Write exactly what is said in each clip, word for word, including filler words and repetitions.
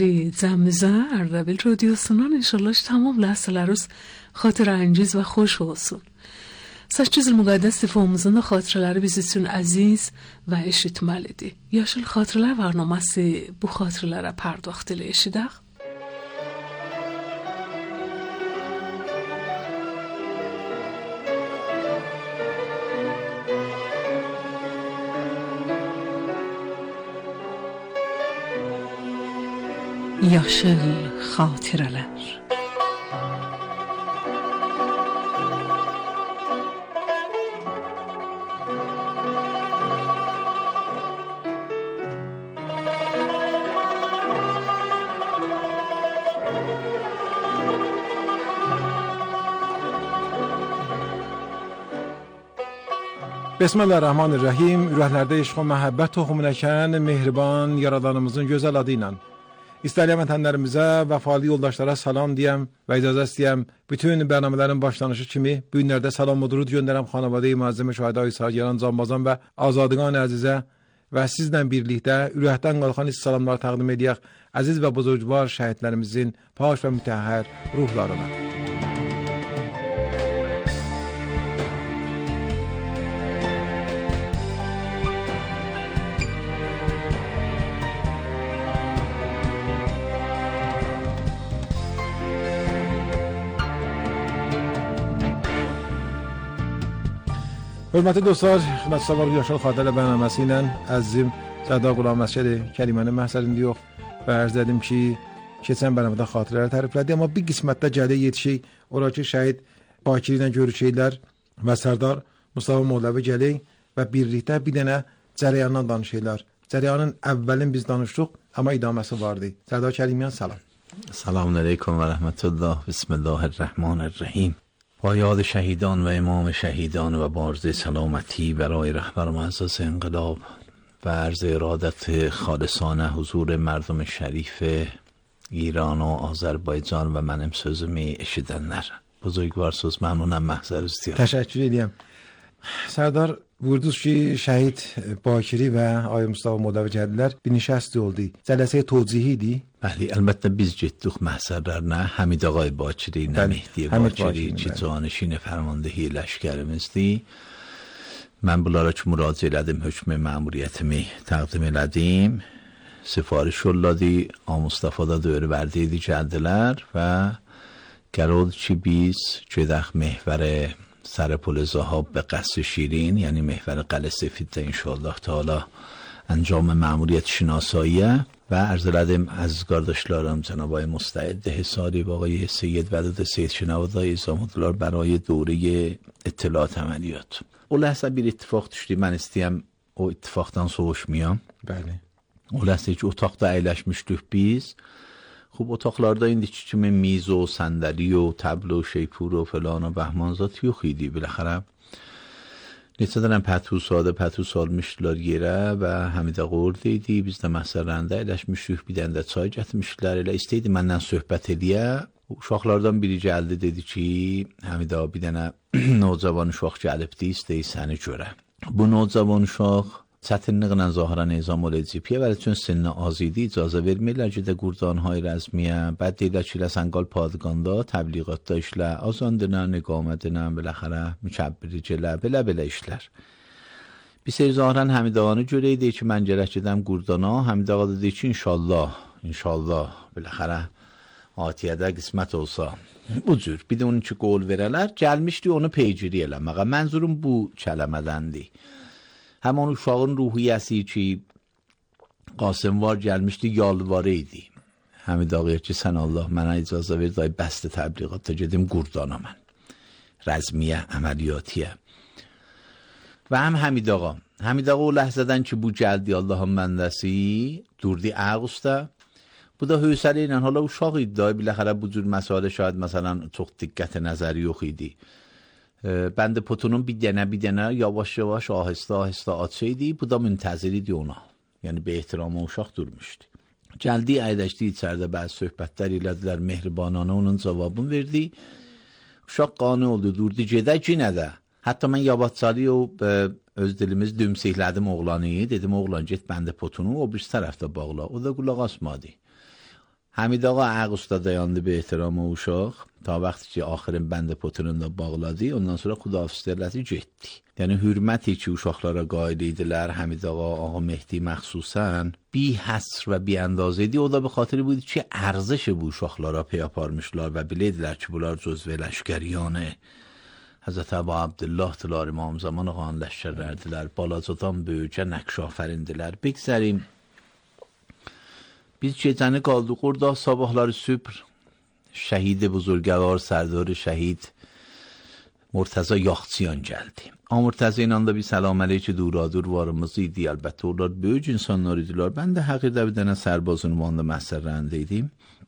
Cemmize Erdebil Radyosu'nun inşallah tamam lahzalarız xatirənciz və xoş olsun. Səs-Cüzül Müqəddəs Tifomuzun da xatirələri biz üçün əziz və eşitməlidir. Yaşıl Xatirələr Varnaməsi bu xatirələrə pərdaxt ilə eşidək. Yaşıl xatirələr. Bismillahirrahmanirrahim. Ürəklərdə işq və məhəbbət toxumu əkən mehriban yaradanımızın gözəl adı ilə İstəyən vətənlərimizə, vəfalı yoldaşlara salam deyəm və icazə istəyəm. Bütün bərnamələrin başlanışı kimi bu günlərdə salam və durud göndərəm xanavadə-i müəzzəmə Şahidəyi Sərgəran Canbazan və Azadqan əzizə və sizlə birlikdə ürəkdən qalxan salamlar təqdim edək əziz və buzurgvar şəhidlərimizin pak və mütəhhər ruhlarına. Hörmətli dostlar, xidmətçiler Yaşıl Xatirələr bərnaməsi ilə əzizim Sərdar Qulam Məscidi kəlimənin məhsəlində yox və ərz edim ki, keçən bərnamədə xatirələri təriflədi, amma bir qismətdə gəlir yetişik, oradakı şəhid Bakiri ilə görüşəklər və Sərdar Mustafa Mollavi gəlir və birlikdə bir dənə cərəyandan danışırlar. Cərəyanın əvvəlin biz danışdıq, amma idaməsi vardı. Sərdar Kərimiyan salam. Selamun aleyküm və rəhmətullah. Bismillahirrahmanirrahim. با یاد شهیدان و امام شهیدان و بارز سلامتی برای رهبر مؤسسه انقلاب و عرض ارادت خالصانه حضور مردم شریف ایران و آذربایجان و منم sözümü eşidenler. Buzurgvar söz memnunum mahzar istiyorum. Teşekkür ediyorum. Serdar vurdunuz ki şəhid Bakiri və Ay Mustafa Mollavi gəldilər. Bir nişəsti oldu. Cələsə tövcihi idi. Bəli, əlbəttə biz getdik məhsərlərinə. Həmid Ağay Bakiri, nə Mehdi Bakiri ki, canişin fərmandehi ləşkərimizdir. Mən bunlara ki, müraciə elədim, hökm məmuriyyətimi təqdim elədim. Sifariş yolladı, Ay Mustafa da dövr verdiydi, gəldilər və qərardı ki, biz gedək məhvərə سر پل زهاب به قصر شیرین یعنی محور قلعه سفید انشاءالله تعالی انجام مأموریت شناساییه و عرض لدم از گاردشلارم جناب آقای مستعد حساری و آقای سید ودود سید شنوادای ازامدلار برای دوره اطلاعات عملیات. O ləhsə bir ittifaq düşdü. Mən istəyəm o ittifaqdan soğuşmayam. Bəli. O ləhsə ki, otaqda əyləşmişdik biz. خوب otaqlarda indiki kimi میز و صندلی و تبل و شیپور و فلان و بهمانزات yoxidi بالاخره neçə dənə pətu sadə pətu salmışdılar yerə və Həmidə Qurd idi. Biz də məsələndə əyləşmişdik, bir dənə də çay gətirmişdilər. Elə istəydi məndən söhbət eləyə. Uşaqlardan biri gəldi, dedi ki, Həmidə bir dənə nocavan uşaq gəlibdi, istəyir səni görə. Bu nocavan uşaq çətinliklə zahirən nizam olacaq. Vəli çün sinnə az idi, icazə vermirlər ki, də qurdanhay rəzmiyə, bəd deyirlər ki, Səngal Padığanda, təbliğatda işlə, azandınən, iqamədinən, biləxərə, mükəbbiricələr, belə-belə işlər. Bir seyir zahirən Həmidağanı görəydi ki, mən gərək edəm qurdana, Həmidağa dedi ki, inşallah, inşallah, biləxərə, atiyədə qismət olsa, bu cür, bir də onun ki, qol verələr, gəlmişdi onu peygiri eləməyə. Mənzurum bu kələmədəndir. Həman uşağın ruhiyyəsi ki, Qasımvar gəlmişdi, yalvarı idi. Həmid ağaya ki, sən Allah mənə icazə ver, day bəstə təbliğatda gedim qurdana mən. Rəzmiyə, əməliyyatiyə. Və həm Həmid ağa. Həmid ağa o ləhzədən ki, bu gəldi Allahın məndəsi, durdu Ağustda. Bu da hövsələ ilə, hala uşaq idi, day biləxərə bu cür məsələ şahid, məsələn, çox diqqət nəzəri yox idi. بند پتونون bir dənə bir dənə yavaş yavaş ahəstə ahəstə açıydı. Bu da müntəzir idi ona. Yəni bir ehtiramı uşaq durmuşdu. Gəldi, əyləşdi içəridə bəzi söhbətlər elədilər. Mehribananə onun cavabını verdi. Uşaq qane oldu, durdu gedək yenə də. Hətta mən yavaşçalı o öz dilimiz dümsəklədim oğlanı. Dedim oğlan get bəndə potunu o bir tərəfdə bağla. O da qulaq asmadı. حمید آقا Ağustos dayandı به احترام uşaq ta vaxtı ki axirin bəndə poturunda bağladı. Ondan sonra xudafizlər elədi, getdi. Yəni hürməti ki uşaqlara qail idilər, Həmid ağa, ağa Mehdi məxsusən bi həsr və bi əndazə idi. O da به خاطر بود ki ارزش bu uşaqlara pey aparmışlar və bilirdilər ki bunlar cüzve لشکریانه Həzrət Əbu Abdullah Tılar İmam Zaman ağanın ləşkərlərdilər. Balacadan böyücə nəqş afərindilər. Bigzərim biz gecəni qaldıq orada, sabahları sübh şəhid buzurgəvar sərdar şəhid Murtaza Yaxçıyan gəldi. Murtaza ilə də bir salam əleyki duradur varımız idi. Əlbəttə onlar böyük insanlar idilər. Mən də həqiqətən bir dənə sərbaz ünvanında məsəllərində idim.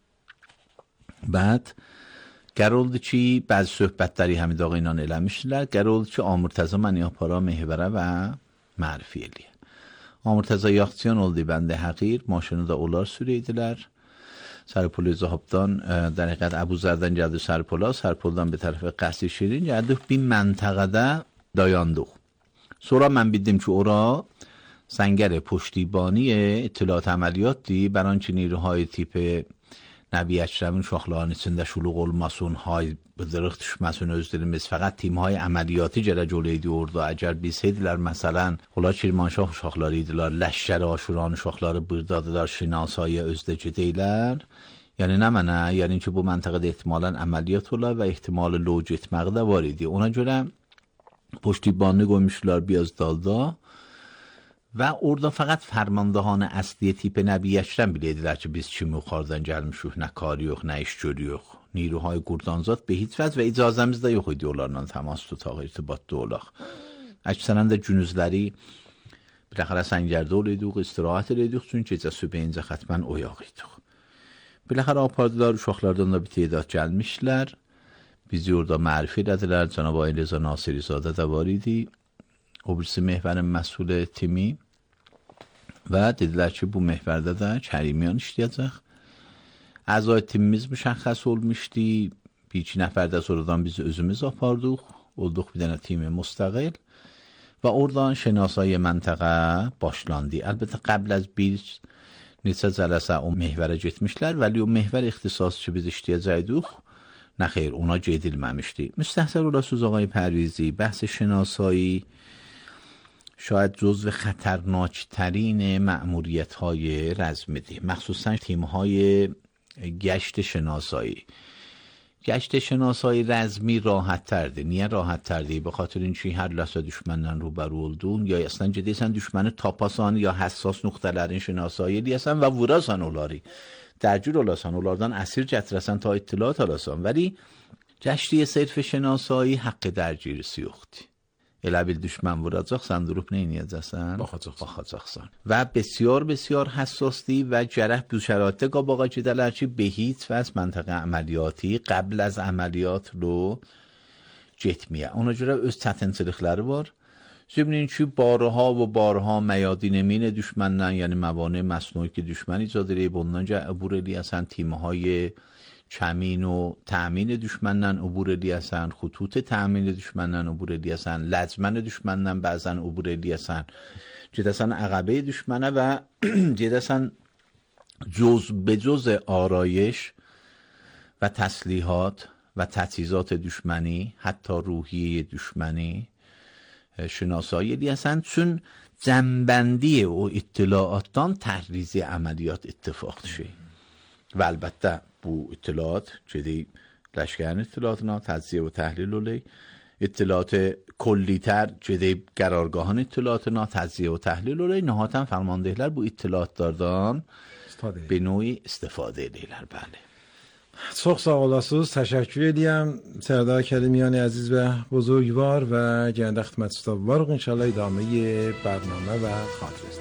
Bəd qərar oldu ki, bəzi söhbətləri Həmid ağa ilə eləmişdilər. Qərar oldu ki, Murtaza məni apara mehvərə və mərifə eləyə. Murtaza Yaxçıyan oldu bəndə həqir, maşını da onlar sürəydilər. Sərpol Zahabdan, در حقیقت Əbuzərdən gəldi Sərpola, Sərpoldan bir tərəfə Qəsr Şirin gəldik, bir məntəqədə dayandıq. Sonra mən bildim ki, ora سنگر پشتیبانی اطلاعات عملیاتی برای آنچه نیروهای تیپ نبی اکرم uşaqların içində şuluq olmasın, hay bıdırıq düşməsin özlərimiz, fəqət timهای عملیاتی جرə جلویدی orada. Əgər bilsəydilər, məsələn, onlar Kirmanşah uşaqları idilər, Ləşkər Aşuran uşaqları buradadılar, şinasaya özdə gedəylər. Yəni nə mənə? Yəni ki, bu məntəqədə ehtimalən əməliyyat olar və ehtimalı lo getməyi də var idi. Ona görə پشتیبانی qoymuşlar biraz dalda. Və orada fəqət fərmandahanə əsliyə tipi Nəbi Əkrəm bilirdilər ki, biz kimi yuxarıdan gəlmişik, nə kari yox, nə iş görüyoruz. Niruhay Qurdanzad به هیچ vəz və icazəmiz də yox idi onlarla təmas tutaq, irtibatda olaq. Əksərən də günüzləri biləxərə səngərdə oluyduq, istirahət edirik, çünki gecə sübeyincə xətmən oyaq idik. Biləxərə apardılar, uşaqlardan da bir teydad gəlmişlər. Bizi orada mərifə edədilər, Cənab Ayin Reza Nasirizadə də var idi. O birisi mehvərin məsul timi və dedilər ki, bu mehvərdə də Kərimiyan işləyəcək. Əzay timimiz müşəxəs olmuşdu. Bir iki nəfər də sonradan biz özümüz apardıq. Olduq bir dənə timi müstəqil və oradan şənasay məntəqə başlandı. Əlbəttə qəbl az bir neçə cələsə o mehvərə getmişlər, vəli o mehvər ixtisası ki, biz işləyəcəkdik, nə xeyr, ona gedilməmişdi. Müstəhsər olasınız آقای پرویزی، بحث شناسایی شاید جزو خطرناکترین مأموریت های رزمیدی، مخصوصا تیم های گشت شناسایی. گشت شناسایی رزمی راحت ترده. نیه راحت ترده؟ به خاطر اینکه هر لحظه düşmanla روبرو oldun یا اصلا جدیسن düşmanı tapasan ya həssas nöqtələrin şinasایی eləyəsən və vurasan onları. Dərcür olasan, onlardan əsir gətirəsən ta ittiliat alasan. Vəli gəştiyə sərf şinasایی haqqı dərgirisi yoxdur. Elə bil düşmən vuracaqsan, durub nə edəcəksən? Baxacaqsan. Baxacaqsan. Və بسیار بسیار həssasdır və gərək bu şəraitdə qabağa gedələr ki, به هیچ vəz məntəqə əməliyyatı qəbl az əməliyyat lo getməyə. Ona görə öz çətinçilikləri var. Zümrün ki, barها و بارها میادین مین düşməndən, yəni məvani məsnui ki, düşmən icad edib, ondan عبور eləyəsən, timهای کمین و تأمین düşməndən عبور eləyəsən, خطوط تأمین düşməndən عبور eləyəsən, لجمن düşməndən bəzən عبور eləyəsən, gedəsən عقبه düşmənə və gedəsən جز به جز آرایش و تسلیحات و تجهیزات düşməni, hətta ruhiyyə düşməni şinasایی eləyəsən, çün cəmbəndi o اطلاعاتdan تحریزی عملیات اتفاق شه. و البته bu اطلاعات جدی لشکران اطلاعاتنا تجزیه و تحلیل اولی، اطلاعات کلیتر جدی قرارگاهان اطلاعاتنا تجزیه و تحلیل اولی، نهایتا فرماندهیler bu اطلاعاتlardan به نوعی استفاده ediyorlar. بله. Çox sağ olasınız. Təşəkkür edirəm. Sərdar Kərimiyani əziz və buzurgvar və gəndə xidmətçidə varıq. İnşallah idamə برنامه və xatirəsi.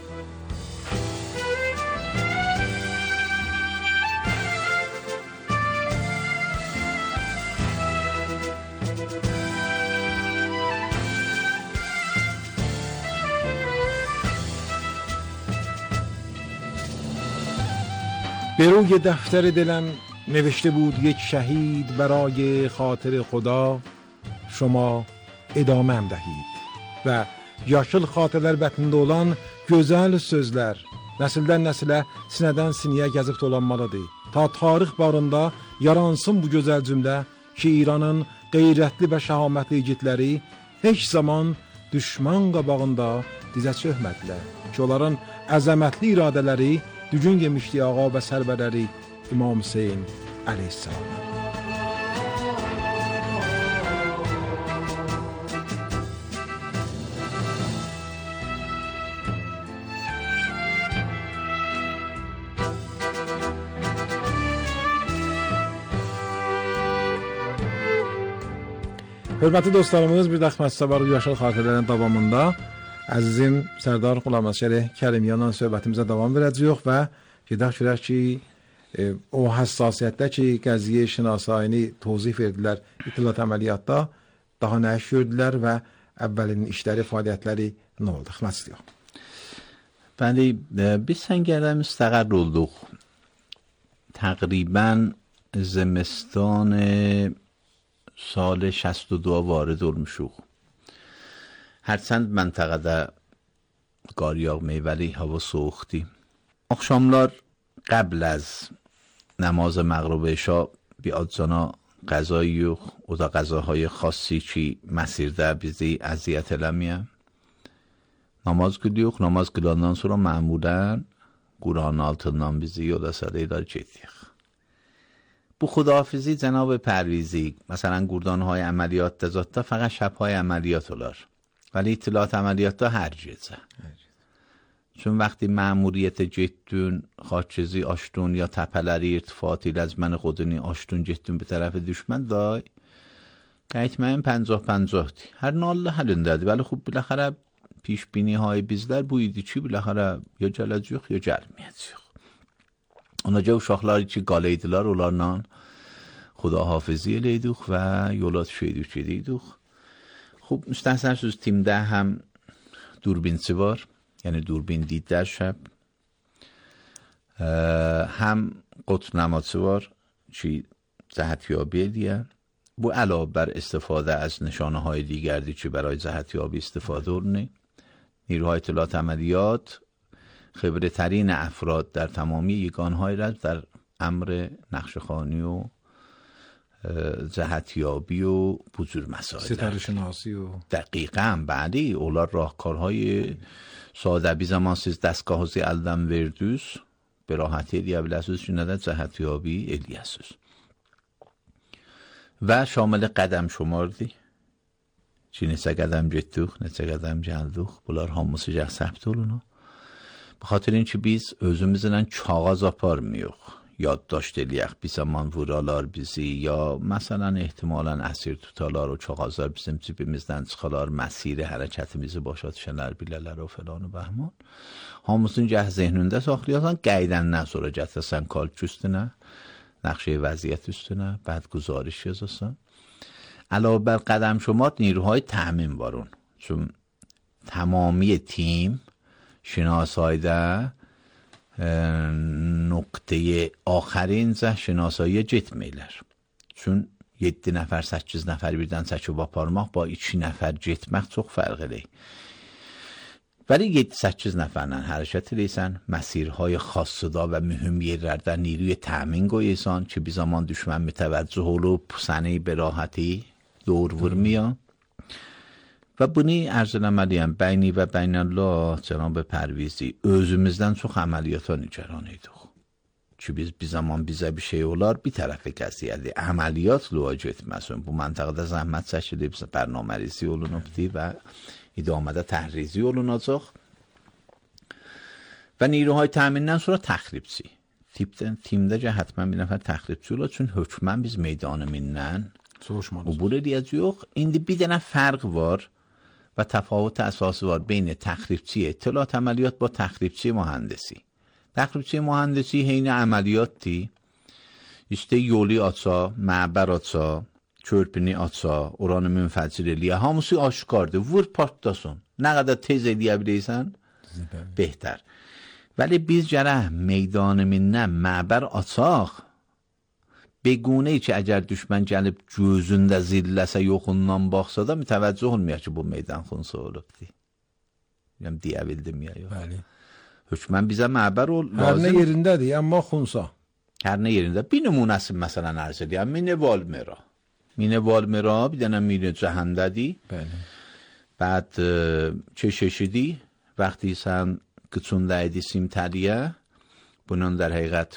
به روی دفتر دلم نوشته بود یک شهید برای خاطر خدا şoma idaməm dəhid və yaşıl xatirələr bətnində olan gözəl sözlər nəsildən nəsilə, sinədən siniyə gəzib dolanmalıdır. ta tarix barında yaransın bu gözəl cümlə ki, İranın qeyrətli və şəhamətli igidləri heç zaman düşman qabağında dizə çökmədilər ki, onların əzəmətli iradələri dügün yemişdi ağa və sərvərləri İmam Hüseyin əleyhissalam. Hörmətli dostlarımız, bir də Xidmət Sabah Yaşar xatirələrin davamında əzizim Sərdar Qulam Əsgəri Kərimyanla söhbətimizə davam verəcəyik və gedək görək ki, e, o həssasiyyətdə ki, qəziyyə şinasayini tozif verdilər itilat əməliyyatda, daha nə iş gördülər və əvvəlinin işləri, fəaliyyətləri nə oldu? Xidmət istəyək. Bəli, biz səngərdə müstəqər olduq. Təqribən زمستان سال شصت و دو وارد olmuşuq. Hərçənd məntəqədə qar yağmayıb, vəli hava soğuqdur. Axşamlar qəbl az نماز مغرب عشا بیادزانا غذایی yox, o da غذاهای خاصی ki məsirdə bizi əziyyət eləməyə. Namaz qılıyıq, namaz qılandan sonra məmulən Quranın altından bizi yola salırlar gedirik. Bu خداحافظی جناب پرویزی مثلا گردانهای عملیات دزاتا فقط شبهای عملیات olar. ولی اطلاعات عملیات هر جزه. چون وقتی مأموریت getdün, خاکچیزی açdın یا təpələri irtifat ilə از من خودنی açdın getdün bir tərəf düşmən day qayıtmayın پنجاه پنجاهdır. Hər nə Allah əlindədir. Vəli xub biləxərə پیش بینی های bizlər bu idi ki biləxərə ya gələcəyik ya gəlməyəcəyik. Onaca uşaqlar ki qalaydılar, onlarla خداحافظی elədik və yola düşəydik gediydik. خب müstəhsənsiniz timdə həm durbinçi var, yəni durbin didlər şəb, həm qutnamaçı var ki cəhətyabi ediyə. Bu علاوه بر استفاده از نشانه های دیگری که برای جهتیابی استفاده olunur. نیروهای اطلاعات عملیات خبره ترین افراد در تمامی یگانهای را در امر نقشه‌خوانی و جهتیابی و بزرگ مسائل ستاره شناسی و دقیقاً بعدی اولار راهکارهای ساده بی زمان siz دستگاهی elden verdiniz به راحتی diyebilirsiniz ki neden جهتیابی eləyəsiniz. و شامل قدم شماردی چی neçə qədəm getdik, neçə qədəm gəldik, bunlar hamısı gəl səbt olunur. به خاطر اینکه biz özümüzlə kağız aparmıyıq. Yaddaşt eləyək bir zaman vuralar bizi ya məsələn ehtimalən əsir tutalar o kağızlar bizim cibimizdən çıxalar, məsiri hərəkətimizi başa düşənlər bilələr o falan و bəhman. Hamısını gəh zehnində saxlayasan, qeydəndən sonra gətirsən kalk üstünə, نقشه وضعیت üstünə, بعد گزارش yazasın. علاوه بر قدم شمار نیروهای تامین varun. چون تمامی تیم şinasayda نقطه آخرین زه şinasaya getməklər. Çün yeddi nəfər, səkkiz nəfər birdən çəkib aparmaq با iki nəfər getmək çox fərq eləyir. ولی yeddi səkkiz nəfərlə hərəkət edirsən, məsirهای xassıda və mühüm yerlərdə نیروی təmin qoyursan ki, bir zaman düşmən mütəvəccüh olub səni به راحتی دور vurmuyor. Və bunu ərz eləməliyəm, bəyni və bəynəllah cənab Pərvizi özümüzdən çox əməliyyata nigaran idik. Ki biz bir zaman bizə bir şey olar, bir tərəfi qəziyyədir. Əməliyyat loğa getməsin. Bu məntəqədə zəhmət çəkilib, bərnamərizi olunubdur və idamede تحریزی olunacaq و نیروهای تأمینdən sonra təxribçi. Tipdən, timdəcə həttmən bir nəfər təxribçi olar, çün hökmən biz meydanımından ubur edəcəyik. İndi bir dənə fərq var və təfavut əsası var beyin təxribçi اطلاعات əməliyyat با təxribçi mühəndisi. Təxribçi mühəndisi heyni əməliyyatdır. İşte yolu aça, məbər aça, körpünü aça, oranı münfəcir eləyə, hamısı aşkardır, vur partlasın. Nə qədər tez eləyə biləysən, behter. Vəli biz gərək meydanımından məbər açaq, bequnə ki, əgər düşmən gəlib gözündə zilləsə, yoxundan baxsa da mütəvəccüh olmayaq ki, bu meydan xunsa olubdur. Yəni, deyə bildim ya yox. Bəli. Hökmən bizə məbər ol, lazım. Hər nə yerindədir, amma xunsa. Her ne yerinde bir numunesi mesela arz edeyim. Mine Valmera. Mine Valmera bir tane mine cehendedir. بله. بعد چه ششیدی وقتی سن کتون دایدی سیمتلیه bunun در حقیقت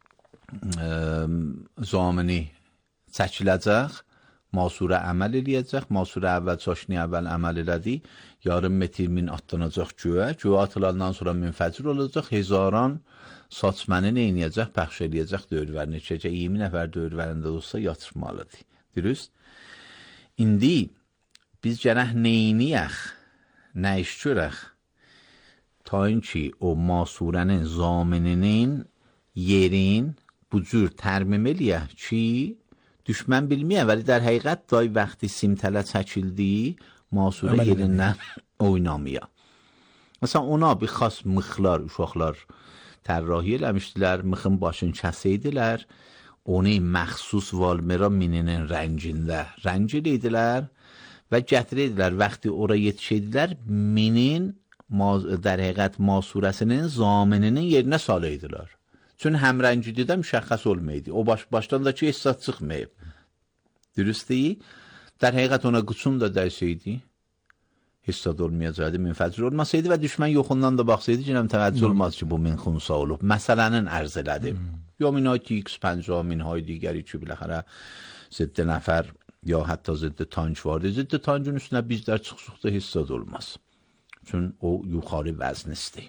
زامنی seçiləcək masura əməl eləyəcək masura əvvəl çaşni əvvəl əməl elədi yarım metr min atlanacaq göyə göyə atılandan sonra münfəcir olacaq hezaran saçməni neynəyəcək pəxş eləyəcək dövrərinə keçəcək iyirmi nəfər dövrərində olsa yatırmalıdır dürüst indi biz gərək neyniyək nə iş görək ta ki o masurənin zamininin yerin bu cür tərmim eləyək ki düşmən bilməyə vəli در həqiqət day vaxtı simtələ çəkildi masurə yerindən oynamaya مثلا ona bir xas mıxlar uşaqlar tərrahi eləmişdilər mıxın başını kəsəydilər onu məxsus valmera mininin rəngində rəng eləydilər və gətirirdilər vaxtı ora yetişirdilər minin در həqiqət masurəsinin zamininin yerinə salıydılar Çün həmrəngidir də müşəxəs olmaydı. O baş, başdan da ki hissat çıxmayıb. Dürüst deyil. در həqiqət ona qıçun da dəysəydi. Hissat olmayacaqdı, minfəcr olmasaydı və düşmən yoxundan da baxsaydı ki, təvəccüh olmaz ki, bu min xunsa olub. Məsələnin ərz elədi. Ya minay ki, x پنجاه minhay digəri ki, biləxərə ziddə nəfər ya hətta ziddə tank vardı. Ziddə tankın üstünə bizlər çıxsuqda hissat olmaz. Çün o yuxarı vəznisdir.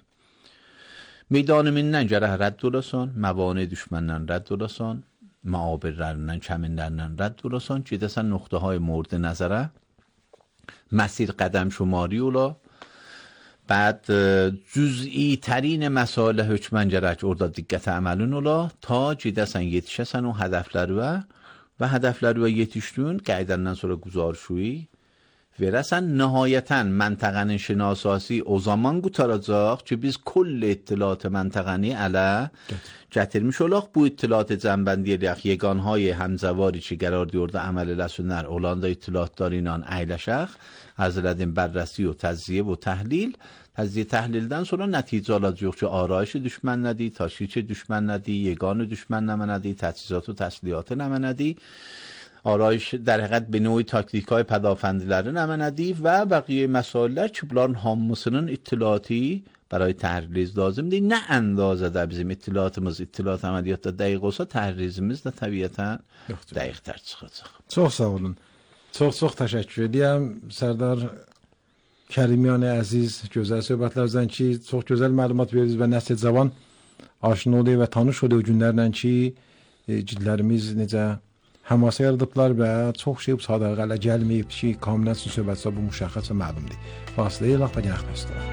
میدان منن جره رد دولسان موانع دشمنن رد دولسان معابرلerinden کمینلerinden رد دولسان که دستن نقطه های مورد نظره مسیر قدم شماری اولا بعد جزئی ترین مسائل hükmen gerek orada dikkat amelin ola ta cidesen yetişesen o hedefleri ve ve hedefleri ve yetiştiğin qaydından sonra guzarşuyi verəsən nəhayətən məntəqənin şinasasi o zaman qutaracaq ki, biz kull اطلاعات məntəqəni ələ gətirmiş olaq. Bu اطلاعات cəmbəndi eləyək, yeganهای həmzəvari ki, qərar diyorda əməl eləsinlər, olanda اطلاعatları ilə əyləşək, arz elədin bərrəsi و təzziyə و təhlil, təzziyə təhlildən sonra nəticə alacaq ki, arayışı düşmən nədir, taşkiçi düşmən nədir, yeganı düşmən nəmə nədir, təchizat و təslihatı nəmə nədir, آرایش در حقیقت به نوعی تاکتیک های پدافندیleri نماندی و بقیه مسائل که بلان hamısının اطلاعاتی برای تحریز لازم değil. Ne اندازه bizim اطلاعاتımız اطلاعات عملیات دقیق olsa تحریزimiz de təbiətən dəqiqtər çıxacaq. Çox sağ olun. Çox çox təşəkkür edirəm Sərdar Kərimiyan əziz gözəl söhbətlərdən ki, çox gözəl məlumat verdiniz və nəsil cavan aşina oldu və tanış oldu o günlərlə ki, cidlərimiz necə həmasə yaradıblar və çox şey bu sadaqələ gəlməyib ki, kamilən sizin söhbətsə bu müşəxəs və məlumdur. Fasiləyə laq və gəlməzdir.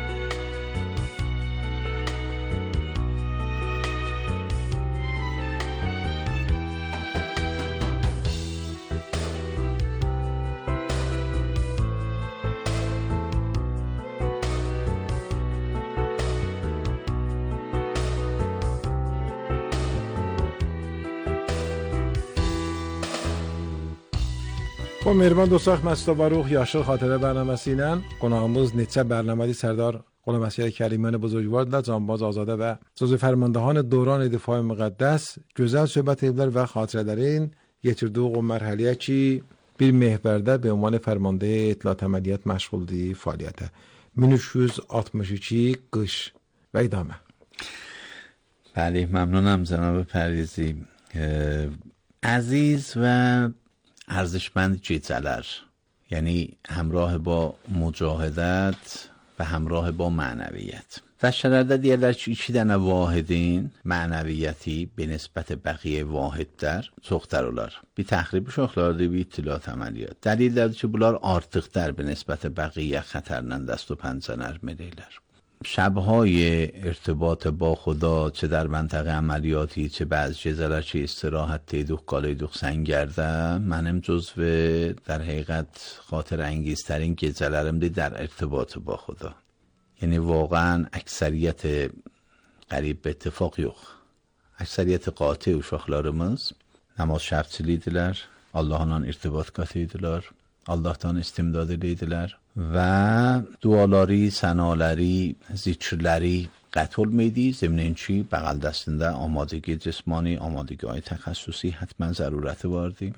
با مهربان دوستان مستوبروخ یاشر خاطره برنامه‌سی ilə qonağımız neçə برنامه‌ی سردار غلام اسیر کریمیان بزرگوار da Canbaz Azadə və sözü fərmandahan دوران دفاع müqəddəs gözəl söhbət ediblər və xatirələrin yetirdiyi o mərhələyə ki bir mehbərdə به عنوان فرمانده اطلاعات عملیات məşğuldur fəaliyyətə. min üç yüz altmış iki qış və idamə. بله ممنونم جناب پریزی. عزیز و ارزشمند جیتلر یعنی همراه با مجاهدت و همراه با معنویت و şərərdə deyirlər ki, iki dənə vahidin mənəviyyəti به نسبت بقیه vahidlər çoxdar olar. Bir təxrib uşaqlardır, bir itilat əməliyyat. Dəlillərdir ki, bunlar artıqdar به نسبت بقیه خطرlə دست و پنجه نرم eləyirlər. شبهای ارتباط با خدا چه در منطقه عملیاتی چه بعض جزره چه استراحت تیدوخ کالیدوخ سنگرده منم جزو در حقیقت خاطر انگیزترین گزلرم دی در ارتباط با خدا یعنی واقعا اکثریت قریب به اتفاق یوخ اکثریت قاطع و شاخlarımız namaz şərtçilidirlər Allah'la irtibat qatıydılar Allah'tan istimdad edirdilər və duaları, sənaləri, zikirləri قتل میدی ضمن این چی بغل دستنده آمادگی جسمانی، آمادگی های تخصصی حتما ضرورت واردی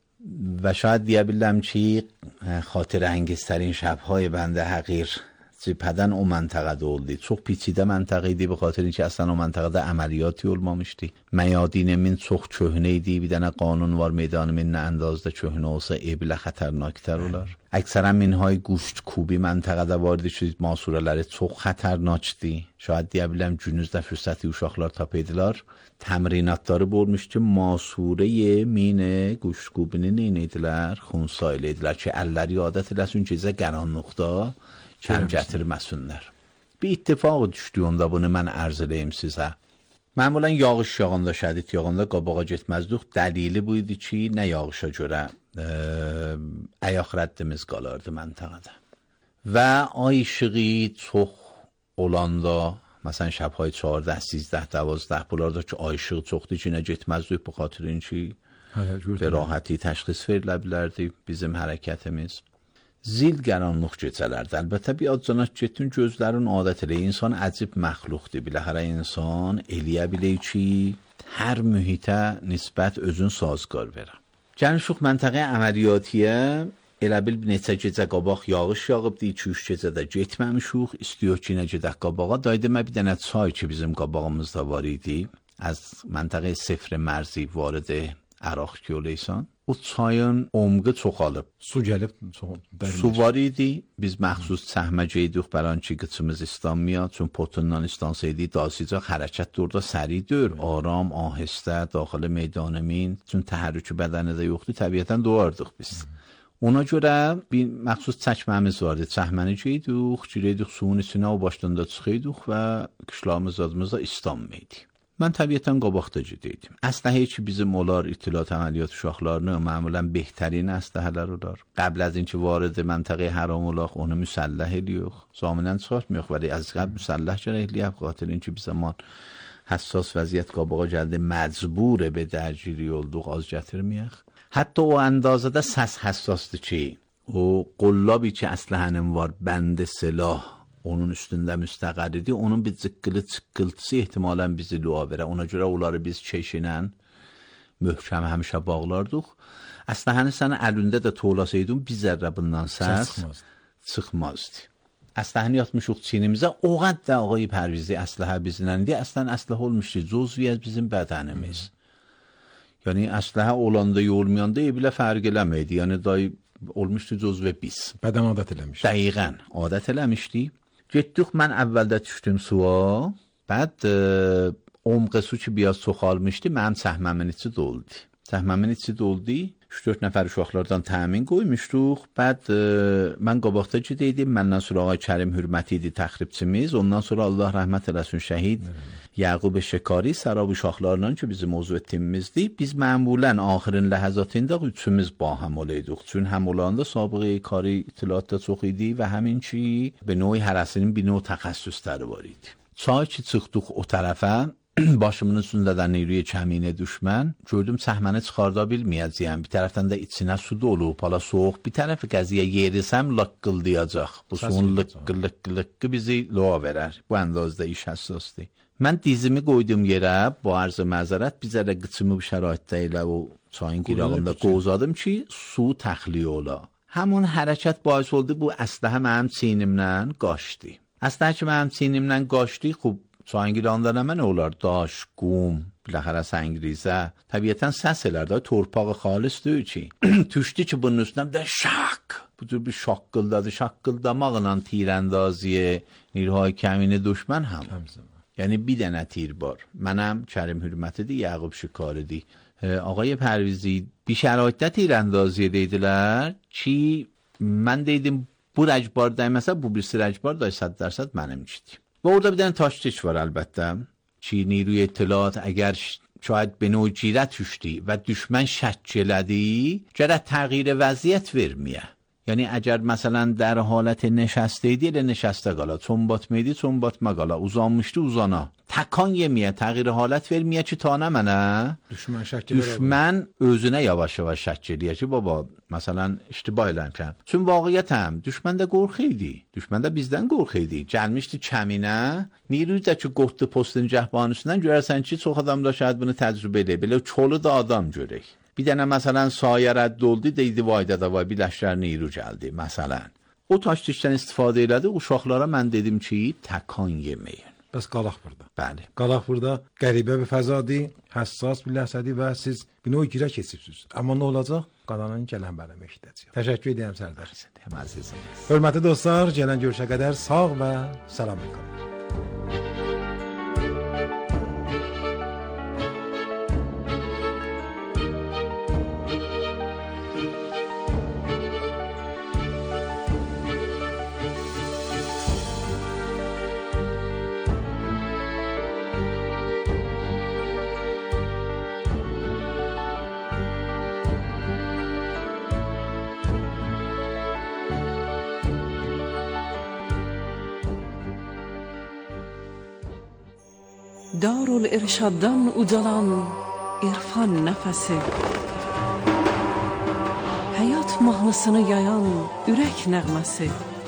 و شاید دیگه بلدم چی خاطر انگیزترین شبهای بنده حقیر زیپدن او منطقه دولدی çok پیچیده منطقه دی به خاطر اینکه اصلا o منطقه عملیاتی olmamıştı. Meyadin min çok köhneydi. Bir tane qanun var meydanı min ne andazda köhne olsa ebilə xətərnaktar olar. Əksərən minhay guşt kubi məntəqədə vardı ki, masureləri çox xətərnakdı. Şayad deyə biləm günüzdə fürsəti uşaqlar tapaydılar. Təmrinatları bolmuş ki, masureye minə guşt kubini neynəydilər? Xunsa eləydilər ki, əlləri adət eləsin gecə qaranlıqda kəm gətirməsinlər. Bir ittifaq düşdü onda bunu mən ərz eləyim sizə. Məmulən yağış yağanda, şədid yağanda qabağa getməzdik. Dəlili bu idi ki, nə yağışa görə e, ayaq rəddimiz qalardı məntəqədə. Və ay işığı çox olanda, məsələn şəbhay çarده سیزده دوازده bunlarda ki, ay işığı çoxdur ki, nə getməzdik bu xatir ki, به راحتی تشخیص verilə bilərdi bizim hərəkətimiz. Zil qaranlıq gecələrdə. Əlbəttə bir adcana getdin gözlərin adət elə. İnsan əcib məxluqdur. Biləxərə insan eləyə bilir ki, hər mühitə nisbət özün sazgar verə. Gəlmişik məntəqə əməliyyatiyə. Elə bil neçə gecə qabaq yağış yağıbdı. iki üç gecədə getməmişik. İstiyor ki, nə gedək qabağa. Daydımə bir dənə çay ki, bizim qabağımızda var idi. Az məntəqə sıfır mərzi vardı Əraq Göleysan. O çayın omqu çoxalıb. Su gəlib, su var idi. Biz məxsus səhməcə idik bərən ki, qıçımız islanmaya. Çün potundan istansaydı, dasıcaq hərəkət orada səridir. Aram, ahistə, daxili meydanəmin. Çün təhərrükü bədəni də yoxdur. Təbiətən doğardıq biz. Ona görə bir məxsus çəkməmiz vardı. Çəkməni geydik, girəydik suyun içinə, o başdan da çıxıyorduk və qışlarımız adımızda islanmaydı. Mən təbiətən qabaqda gedəydim. Əsləhə ki, bizim olar itilat əməliyyat uşaqlarını məmulən behtarin əsləhələr olar. Qəbl az inki varid məntəqə haram olaq, onu müsəlləh edirik. Zaminən çıxartmıyıq, vəli az qəbl müsəlləh gərəkliyək. Xatir inki bir zaman həssas vəziyyət qabağa gəldi, məcbur be dərgiri olduq, az gətirməyək. Hətta o əndazədə səs həssasdır ki, o qollabi ki, əsləhənin var, bəndi silah, onun üstündə müstəqər idi. Onun bir cıqqılı çıqqıltısı ehtimalən bizi lua verə. Ona görə onları biz keşinə möhkəm həmişə bağlardıq. Əsləhəni sənə əlində də toğlasaydın, bir zərrə bundan səs çıxmazdı. Əsləhəni yatmışıq çiynimizə. O qədər ağayı pərvizi əsləhə bizdən idi. Əslən əsləhə olmuşdu. Cüzviyyət bizim bədənimiz. Yəni əsləhə olanda, olmayanda bilə fərq eləməydi. Yəni dayı olmuşdu cüzvə biz. Bədən adət eləmişdi. Dəqiqən adət eləmişdi. Getdik, mən əvvəldə düşdüm suya, bəd omq su ki, biraz çoxalmışdı, mənim səhməmin içi doldu. Səhməmin içi doldu, üç dörd nəfər uşaqlardan təmin qoymuşduq, bəd mən qabaqda gedəydim, məndən sonra Ağay Kərim Hürməti idi təxribçimiz, ondan sonra Allah rəhmət eləsin şəhid Yaqub Şəkari sərab uşaqlarla ki, bizim mövzu etdiyimizdi. Biz məmulən axirin ləhəzatında üçümüz ba həm olaydık. Çün həm olanda sabıqı kari itilatda çox idi və həmin ki, به نوعی hərəsinin bir növ təxəssüsləri var idi. Çay ki, çıxdıq o tərəfə, başımın üstündə də neyruyə kəminə düşmən, gördüm səhməni çıxarda bilməyəcəyəm. Bir tərəfdən də içinə su dolu, pala soğuk. Bir tərəfi qəziyə yerisəm lıqqıldayacaq. Bu suyun lıqqı lıqqı lıqqı bizi loğa verər. Bu əndazda iş həssasdır. Mən dizimi qoydum yerə, bu arzı məzərət, bizə də qıçımı bu şəraitdə ilə o çayın qirağında qozadım ki, su təxliyə ola. Həmun hərəkət bais oldu, bu əsləhə mənim çiynimdən qaçdı. Əsləhə ki, mənim çiynimdən qaçdı, xub, çayın qirağında nə mənə olar? Daş, qum, biləxərə səngrizə. Təbiyyətən səs elər də, torpağı xalisdir ki. Tüşdü ki, bunun üstündən də şak. Bu tür bir şaqqıldadı, şaqqıldamaqla tirəndazıyə, nirhay kəmini düşmən həm. Yəni bir dənə tir var. Mənəm Kərim Hürmətidir, Yaqub Şəkaridir. Ağay Pərvizi bir şəraitdə tirəndazıyə deydilər ki, mən deydim bu rəcbar dəyməsə, bu birisi rəcbar da صد درصد mənimkidir. Və orada bir dənə taştiç var əlbəttə ki, نیروی اطلاعات اگر شاید به نوع جیرت düşdü və düşmən şək elədi, gərək təğyir vəziyyət verməyə. یعنی اگر مثلا در حالت نشسته دیل نشسته gala çombat meydi çombat magala uzanmıştı uzana takan yemeye tağyir halet vermeye ki tanımana düşman şəkil düşman özüne yavaş yavaş şəkil eləyir ki baba مثلا اشتباه eləmişəm. Çünki vaqiətəm düşmən də qorxuydu. Düşmən də bizdən qorxuydu. Gəlmişdi kəminə, نیروی da ki qorxdu postun cəhbanısından görərsən ki çox adam da şاید bunu təcrübə edə. Belə çolu da adam görək. Bir dənə məsələn sayə rədd oldu, deydi vayda da vay bir ləşkər نیرو gəldi məsələn. O taşdişdən istifadə elədi. Uşaqlara mən dedim ki təkan yeməyin. Bəs qalaq burada. Bəli. Qalaq burada qəribə bir fəzadır, həssas bir ləhzədir və siz bir növ girə keçibsiniz. Amma nə olacaq? Qalanın gələn bələm eşidəcək. Təşəkkür edirəm Sərdar. Həm əzizim. Hörmətli dostlar, gələn görüşə qədər sağ və salamat qalın. Darülirşaddan ucalan irfan nəfəsi, həyat mahnısını yayan ürək nəğməsi,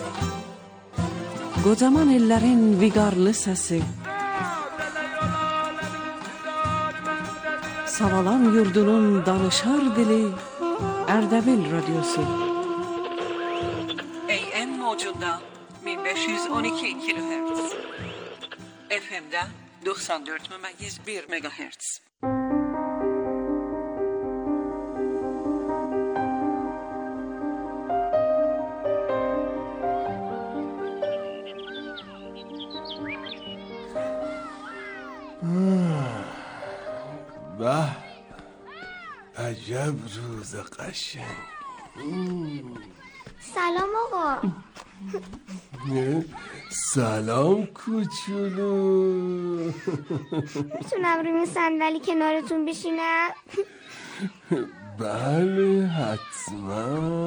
qocaman ellərin viqarlı səsi, Savalan yurdunun danışar dili Ərdəbil radyosu. A M mövcudda bin beş yüz on iki kilohertz, F M'də doksan dört müməyiz bir megahertz. به عجب روز قشنگ. سلام آقا. سلام کوچولو. میتونم روی صندلی کنارتون بشینم؟ بله حتما.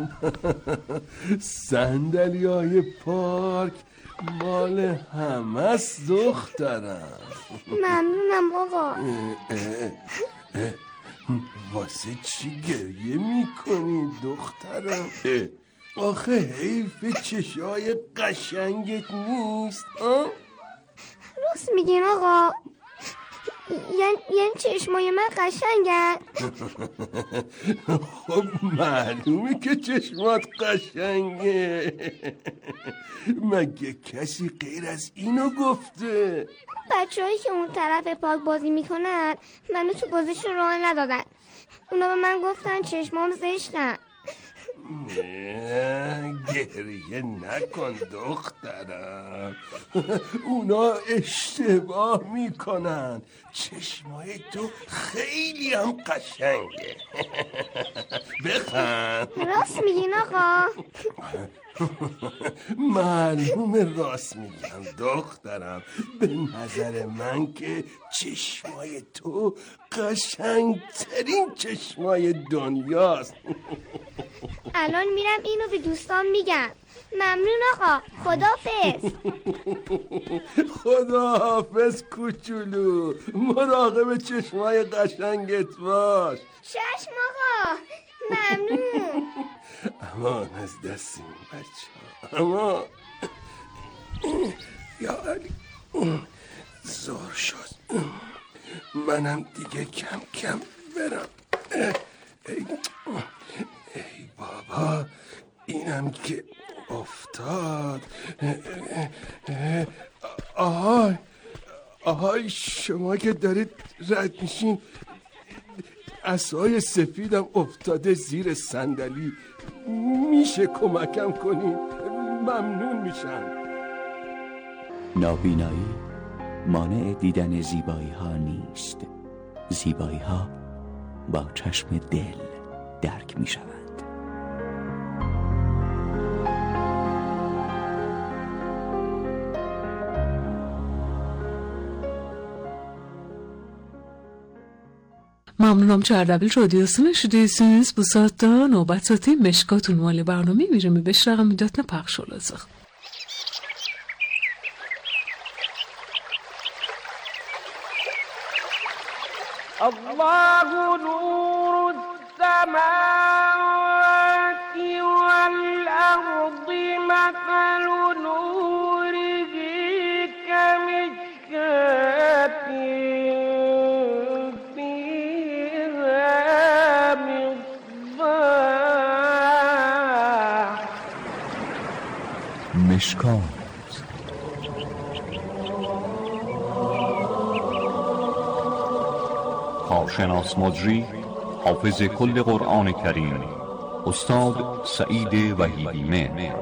صندلی های پارک مال همه است دخترم. ممنونم آقا. اه اه اه واسه چی گریه میکنی دخترم؟ آخه حیف چشای قشنگت نیست؟ راست میگین آقا. یعنی یعنی چشمای من قشنگن؟ خب معلومه که چشمات قشنگه. مگه کسی غیر از اینو گفته؟ بچه هایی که اون طرف پارک بازی میکنن منو تو بازیشون راه ندادن. اونا به من گفتن چشمام زشتن. گریه نکن دخترم. اونا اشتباه میکنن. چشمای تو خیلی هم قشنگه. بخند. راست میگین آقا. معلومه راست میگم دخترم. به نظر من که چشمای تو قشنگترین چشمای دنیاست. الان میرم اینو به دوستان میگم. ممنون آقا. خداحافظ. خداحافظ کوچولو. مراقب چشمای قشنگت باش. چشم آقا. ممنون. امان از دست این بچه ها. امان. یا علی زور شد. منم دیگه کم کم برم. ای, ای بابا اینم که افتاد. آهای آهای شما که دارید رد میشین عصای سفیدم افتاده زیر صندلی. میشه کمکم کنید؟ ممنون میشم. نابینایی مانع دیدن زیبایی ها نیست. زیبایی ها با چشم دل درک می شود. Memnunum Çardabili Radyosu'nun şiddetsiz bu saatte nöbet meşkat unvanlı barnamı میریم beş رقم میدادن پخش olacak. الله نور السماوات والأرض مثل نوره كمشكاة فيها مصباح مشکات کارشناس مجری حافظ کل قرآن کریم استاد سعید وحیدی مهر.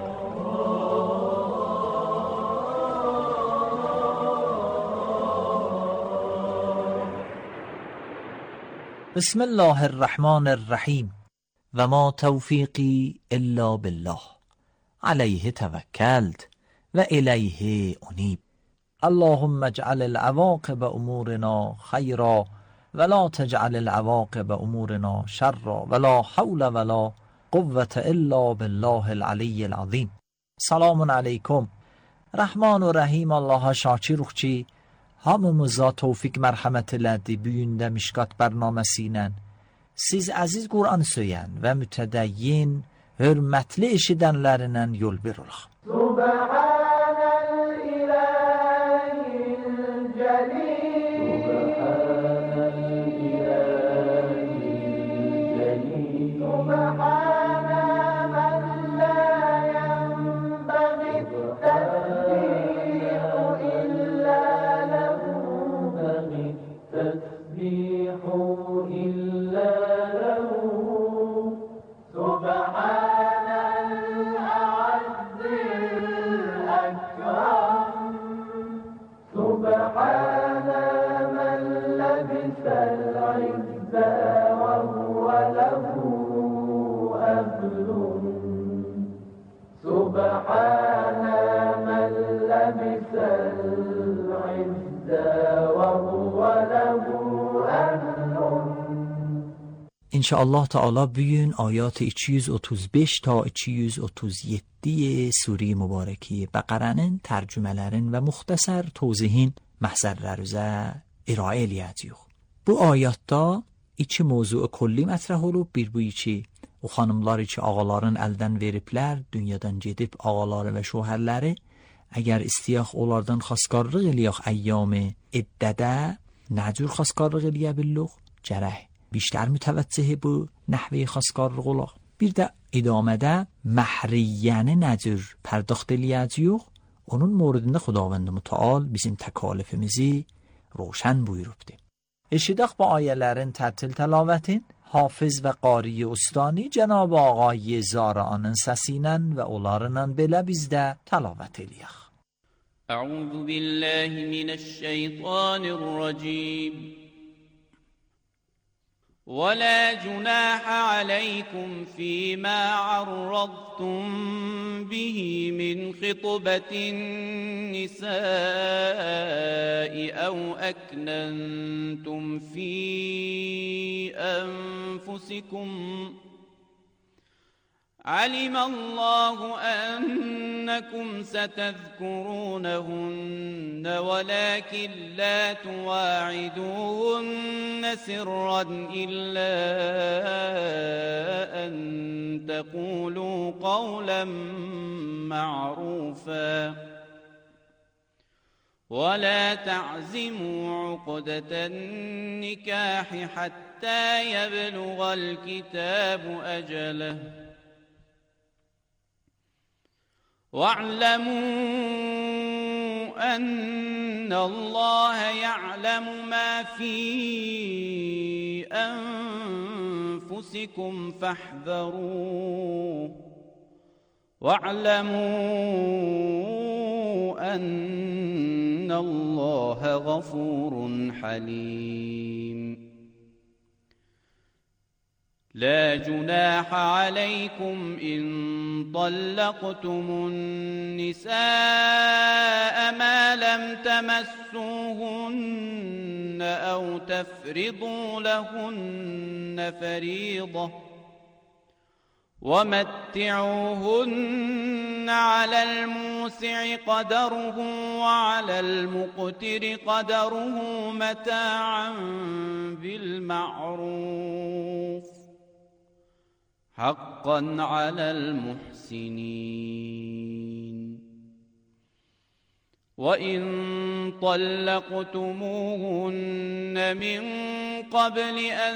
بسم الله الرحمن الرحیم و ما توفیقی الا بالله علیه توکلت و الیه انیب. اللهم اجعل العواقب امورنا خیرا ولا تجعل العواقب امورنا شرا ولا حول ولا قوة الا بالله العلی العظیم. Selamun aleyküm. Rahman ve Rahim Allah'a şakirukçi hamımıza tevfik merhamet elədi büyündə Mişkat bərnaməsi ilə. Siz əziz Qur'an söyən və mütədəyyin, hörmətli eşidənlərinlə yol verirək. İnşallah Teala bugün ayat iki yüz otuz beş ta iki yüz otuz yedi Sure Mübareki Bəqərənin tərcümələrin və muxtasar tozyihin məhzərlərimizə irayə eləyəcəyik. Bu ayatda iki mövzu kulli mətrəh olub. Bir bu ki, o xanımlar ki ağaların əldən veriblər, dünyadan gedib ağaları və şohərləri, əgər istəyək onlardan xaskarlıq eləyək əyyam-ı iddədə, nə cür xaskarlıq eləyə billuq? Gərək بیشتر متوجه bu نحوه خاصکارlıq olaq. Bir də idamədə məhriyyəni nəcür pərdaxt eləyəcəyik. Onun موردində خداوند متعال bizim təkalifimizi روشن buyurubdur. Eşidək bu ayələrin tərtil təlavətin Hafiz və qari ustani Cənab Ağay Zara'nın səsinə və onlarla belə bizdə təlavət eləyək. Əuzu billahi minəşşeytanirracim. ولا جناح عليكم فيما عرضتم به من خطبة النساء أو أكننتم في أنفسكم علم الله أنكم ستذكرونهن ولكن لا تواعدوهن سرا إلا أن تقولوا قولا معروفا ولا تعزموا عقدة النكاح حتى يبلغ الكتاب أجله واعلموا أن الله يعلم ما في أنفسكم فاحذروه واعلموا أن الله غفور حليم. لا جناح عليكم إن طلقتم النساء ما لم تمسوهن أو تفرضوا لهن فريضة ومتعوهن على الموسع قدره وعلى المقتر قدره متاعا بالمعروف حقا على المحسنين. وإن طلقتموهن من قبل أن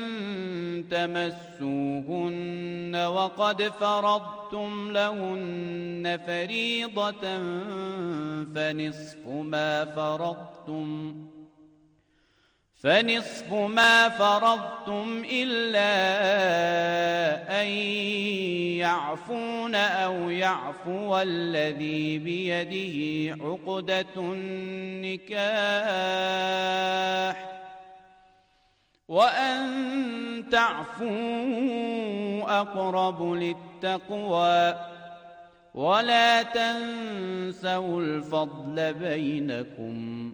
تمسوهن وقد فرضتم لهن فريضة فنصف ما فرضتم فنصف ما فرضتم إلا أن يعفون أو يعفو الذي بيده عقدة النكاح وأن تعفوا أقرب للتقوى ولا تنسوا الفضل بينكم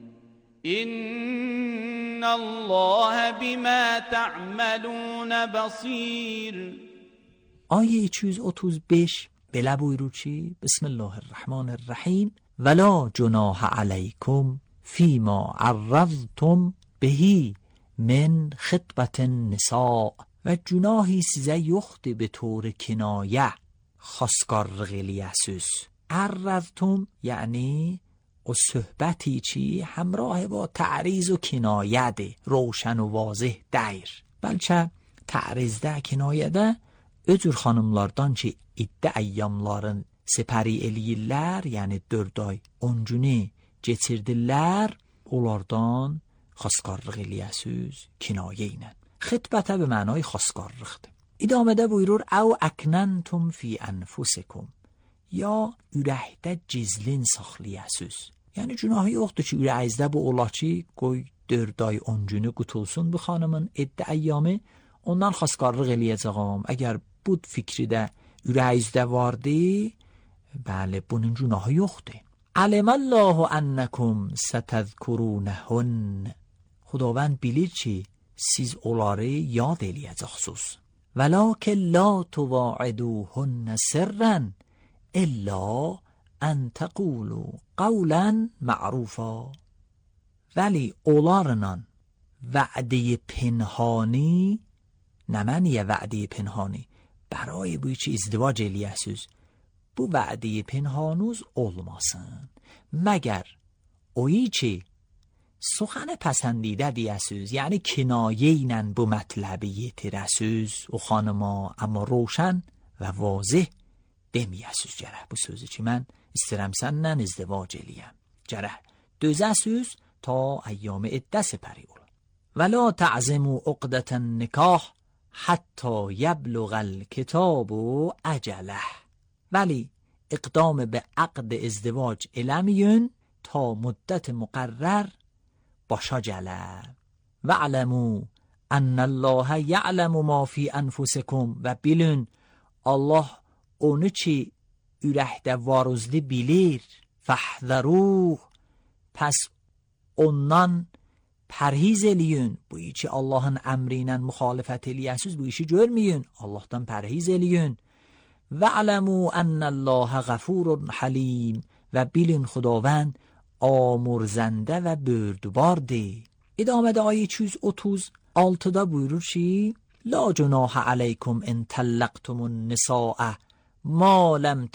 إن الله بما تعملون بصير. آیه iki yüz otuz beş belə buyurur ki, Bismillahirrahmanirrahim. ولا جناح عليكم فيما عرضتم به من خطبة النساء و günahی sizə yoxdur به طور کنایه خواستگارlıq eləyəsiz. عرضتم یعنی و صحبتی چی همراه با تعریض و kinayədir, روشن و واضح deyir. Bəlkə تعریضdə, kinayədə o cür xanımlardan ki iddə əyyamların separi eləyirlər, yəni dörd ay on günü keçirdirlər, onlardan xasqarlıq eləyəsiz kinayə ilə. Xitbətə به معنای خواستگارlıqdır. İdamədə buyurur: "Əv əknəntum fi anfusikum." Ya ürəkdə gizlin saxlayasınız. Yəni günahı yoxdur ki, ürəyinizdə bu ola ki, qoy dörd ay on günü qutulsun bu xanımın iddə əyyamı, ondan xasqarlıq eləyəcəyəm. Əgər bu fikri də ürəyinizdə vardı, bəli, bunun günahı yoxdur. علم الله انکم ستذکرونهن. خداوند bilir ki, siz onları yad eləyəcəksiniz. ولکن لا تواعدوهن سرا الا ان تقولوا قولا معروفا. ولی onlarla وعده پنهانی، نه معنی وعده پنهانی برای bu ki ازدواج eləyəsiz، bu vədiyi pinhanuz olmasın. Məgər o ki suxanı pəsəndidə deyəsiz, yəni kinayə ilə bu mətləbi yetirəsiz o xanıma, amma roşan və vazih deməyəsiz. Gərək bu sözü ki mən istərəm səndən izdivac eləyəm, gərək dözəsiz ta əyyam iddə səpəri olun. Və la تعزموا عقدة النکاح حتی یبلغ الکتاب اجله. ولی اقدام به عقد ازدواج المیون تا مدت مقرر باشا جله. و علمو ان الله یعلم ما فی انفسکم. و bilin Allah onu ki ürəkdə varuzlu bilir. فاحذروه. pəs ondan pərhiz eləyin. Bu ki Allahın əmri ilə müxalifət eləyəsiz, bu işi görməyin. Allahdan pərhiz eləyin. و علموا ان الله غفور حلیم. و bilin خداوند آمرزنده و بردبارده. ادامه آیه iki yüz otuz altıda buyurur ki لا جناح علیکم ان طلقتم النساء ما لم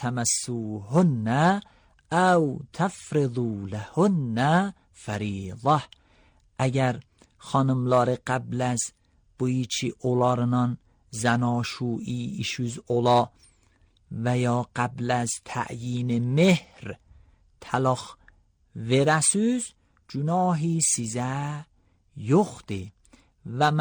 تمسوهن او تفرضوا لهن فریضه. اگر خانımları قبل از بویی چی اولارنان زناشویی ایشوز اولا و یا قبل از تعیین مهر طلاق ورسوز، جناهی سیزه یخته. و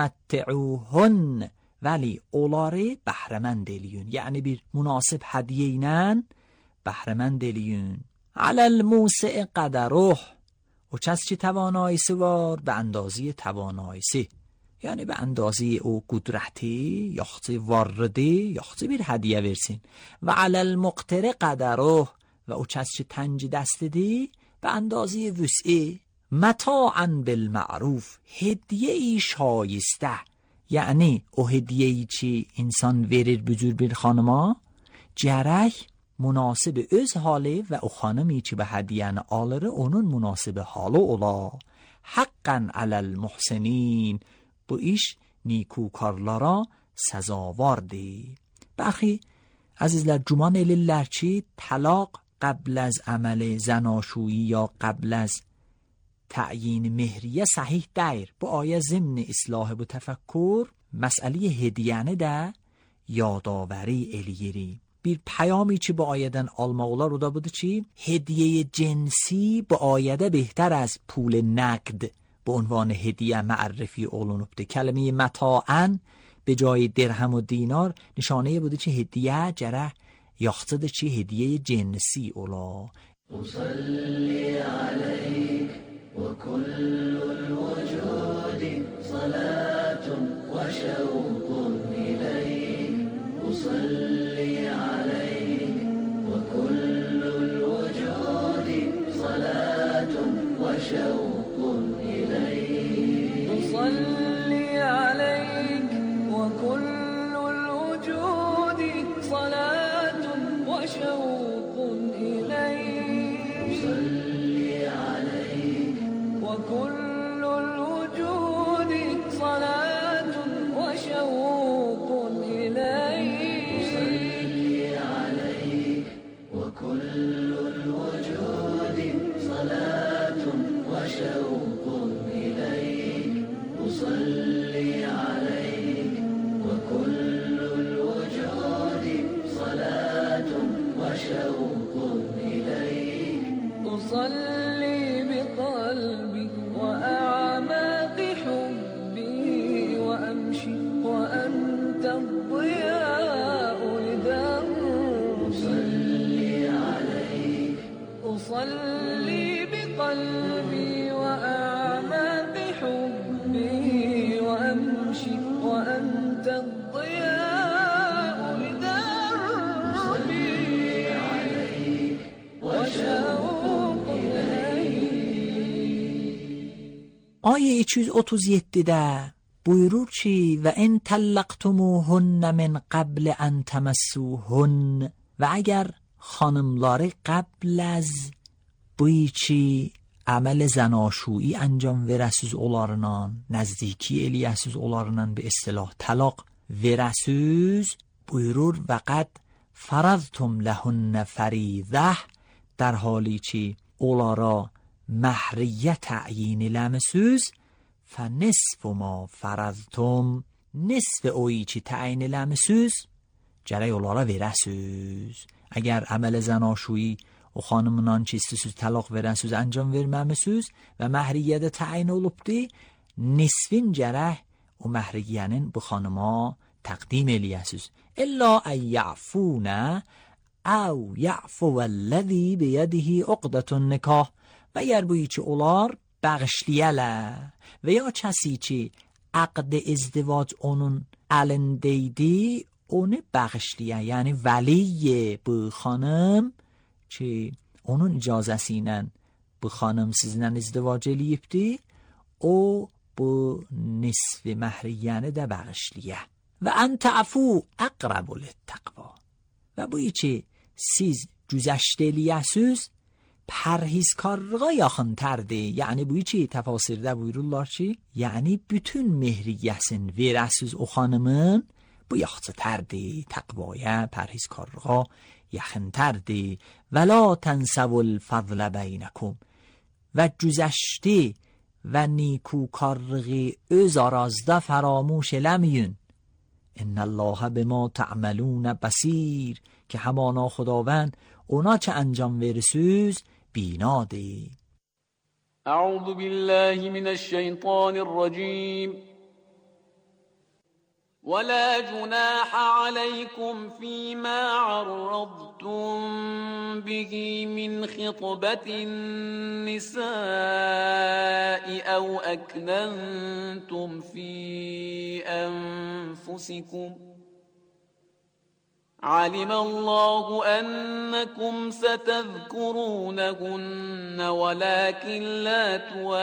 متعوهن. ولی اولاره بهرمند الیون، یعنی bir مناسب هدیه اینن بهرمند الیون. علی الموسع قدره. و کس که تواناییسی وار به اندازی تواناییسی، یعنی به اندازه او قدرتی یاختی واردی یاختی bir هدیه versin. و علی المقتر قدره. و او کس که تنج دست دی به اندازه وسعی متاعا بالمعروف، هدیه ای شایسته. یعنی او هدیه ای چی insan verir büzür bir hanıma, gerek münasib öz hali ve o hanım içi be hediyeni alır, onun münasib halı ola. Hakkan alel muhsinin, bu iş نیکوکارlara سزاواردی. برخی عزیزler گمان elirlər ki, طلاق قبل از عمل زناشویی یا قبل از تعیین مهریه صحیح دیر. Bu آیه ضمن اصلاح bu tefekkür مسئله hediyəni də yadavəri eləyiri. Bir پیامی چی bu ayədən almaq olar, o da budur ki, hediye cinsi bu ayədə بهتر از پول نقد به عنوان هدیه معرفی olunubdur. کلمه متاعاً به جای درهم و دینار نشانه بوده چه هدیه جره یاخته چه هدیه جنسی اولا. اصلی علیک و کل الوجود صلاة و شوق الیک. اصلی علیک و کل الوجود صلاة و شوق الیک. اصلی علیک و کل الوجود صلاة و شوق الیک. اصلی علیک و کل الوجود صلاة و شوق الیک. اصلی علیک و کل الوجود صلاة و شوق الیک. اصلی علیک و کل الوجود صلاة و شوق الیک. اصلی بقلبی و اعماق حبی و امشی و انت الضیاء لدربی. اصلی علیک. اصلی بقلبی و اعماق حبی و امشی و انت الضیاء لدربی. اصلی علیک و شوق الیک. آیه iki yüz otuz yedidə buyurur ki و ان طلقتموهن من قبل ان تمسوهن، و اگر خانمları قبل از bu ki عمل زناشویی انجام verəsiz onlarla، نزدیکی eləyəsiz onlarla، به اصطلاح طلاق verəsiz، buyurur و قد فرضتم لهن فریضه، در حالی که onlara مهریه تعیین لمسوز، فنصف ما فرضتم، نصف اویی که تعیین لمسوز جرای onlara verəsiz. اگر عمل زناشویی o xanımından ki istəsiz talaq verəsiz انجام verməmisiniz və məhriyyədə təyin olubdu، nisfin gərək o məhriyyənin bu xanıma təqdim eləyəsiz. İlla ən ya'funə əv ya'fuvəl-ləzi biyədihi uqdətun nikah. Və əgər bu iki olar bağışlayələr və ya kəsi ki عقد ازدواج onun əlindəydi onu bağışlayan، yəni vəliy bu xanım ki onun icazəsi ilə bu xanım sizinlə izdivac eləyibdi، o bu nisfi məhriyyəni də bağışlayər. Və ən təfu əqrəbu lit-təqva. Və bu ki siz güzəşt eləyəsiz پرهیزکارlığa yaxıntardır. Yəni bu ki təfasirdə buyururlar ki, yəni bütün mehriyyəsin verəsiz o xanımın bu yaxçıtardır, təqvaya, pərhizkarlığa yaxıntardır. Və la tənsəvul fadlə beynəkum. Və güzəşti və nikukarlığı öz arazda fəramiş eləməyin. İnnəllâhe bima ta'melun basir. که همانا خداوند اونا چه انجام ورسوز بیناده. اعوذ بالله من الشیطان الرجیم. ولا جناح عليكم فيما عرضتم به من خطبة النساء أو أكننتم في أنفسكم علم الله أنكم ستذكرونهن ولكن لا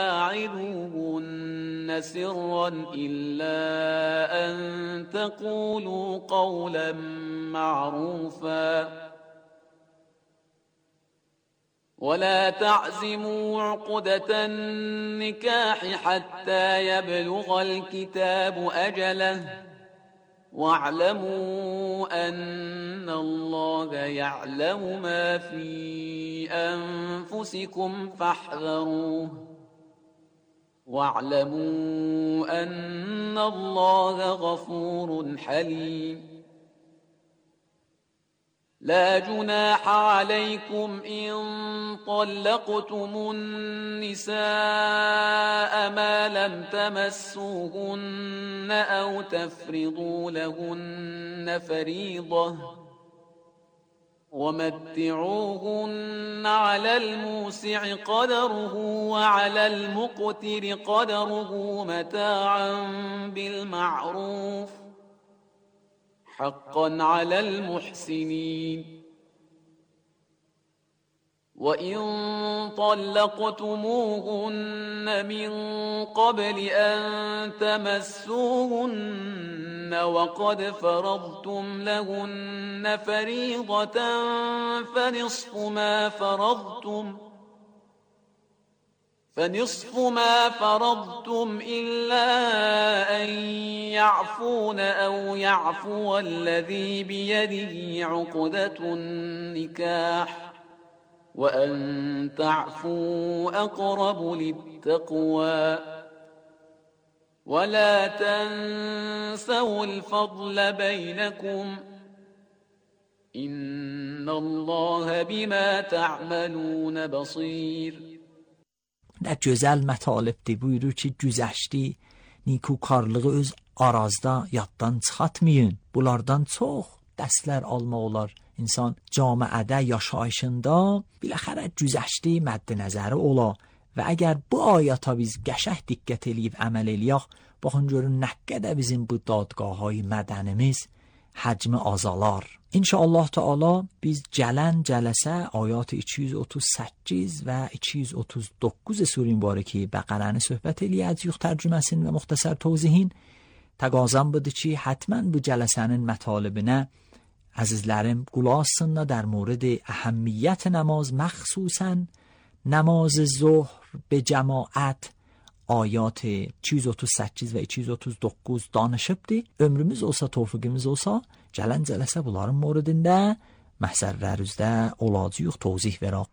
تواعدوهن سرا إلا أن تقولوا قولا معروفا ولا تعزموا عقدة النكاح حتى يبلغ الكتاب أجله واعلموا أن الله يعلم ما في أنفسكم فاحذروه واعلموا أن الله غفور حليم لا جناح عليكم إن طلقتم النساء ما لم تمسوهن أو تفرضوا لهن فريضة ومتعوهن على الموسع قدره وعلى المقتر قدره متاعا بالمعروف حقا على المحسنين وإن طلقتموهن من قبل أن تمسوهن وقد فرضتم لهن فريضة فنصف ما فرضتم فنصف ما فرضتم إلا أن يعفون أو يعفو الذي بيده عقدة النكاح وأن تعفوا أقرب للتقوى ولا تنسوا الفضل بينكم إن الله بما تعملون بصير. Nə gözəl mətəlibdir, buyurur ki, güzəşdi, nikukarlığı öz arazda yaddan çıxatmayın. Bunlardan çox dərslər almaq olar. İnsan camiədə, yaşayışında biləxərə güzəşdi məddi nəzəri ola və əgər bu ayata biz qəşəng diqqət eləyib əməl eləyək, baxın görün nə qədər bizim bu dadgahهای mədənimiz həcmi azalar. İnşallah Teala biz gələn cələsə ayat iki yüz otuz səkkiz və iki yüz otuz doqquz Sure Mübarəki Bəqərəni söhbət eləyəcəyik tərcüməsini və müxtəsər tövzihin. Təqazəm budur ki, həttəmən bu cələsənin mətalibinə əzizlərim qulaq assınlar در مورد اهمیت نماز مخصوصاً نماز ظهر به جماعت ayat iki yüz otuz səkkiz və iki yüz otuz doqquz danışıbdır. Ömrümüz olsa, tövfiqimiz olsa, gələn cələsə bunların moridində məhzərlərimizdə olacağıq, tövzih verək.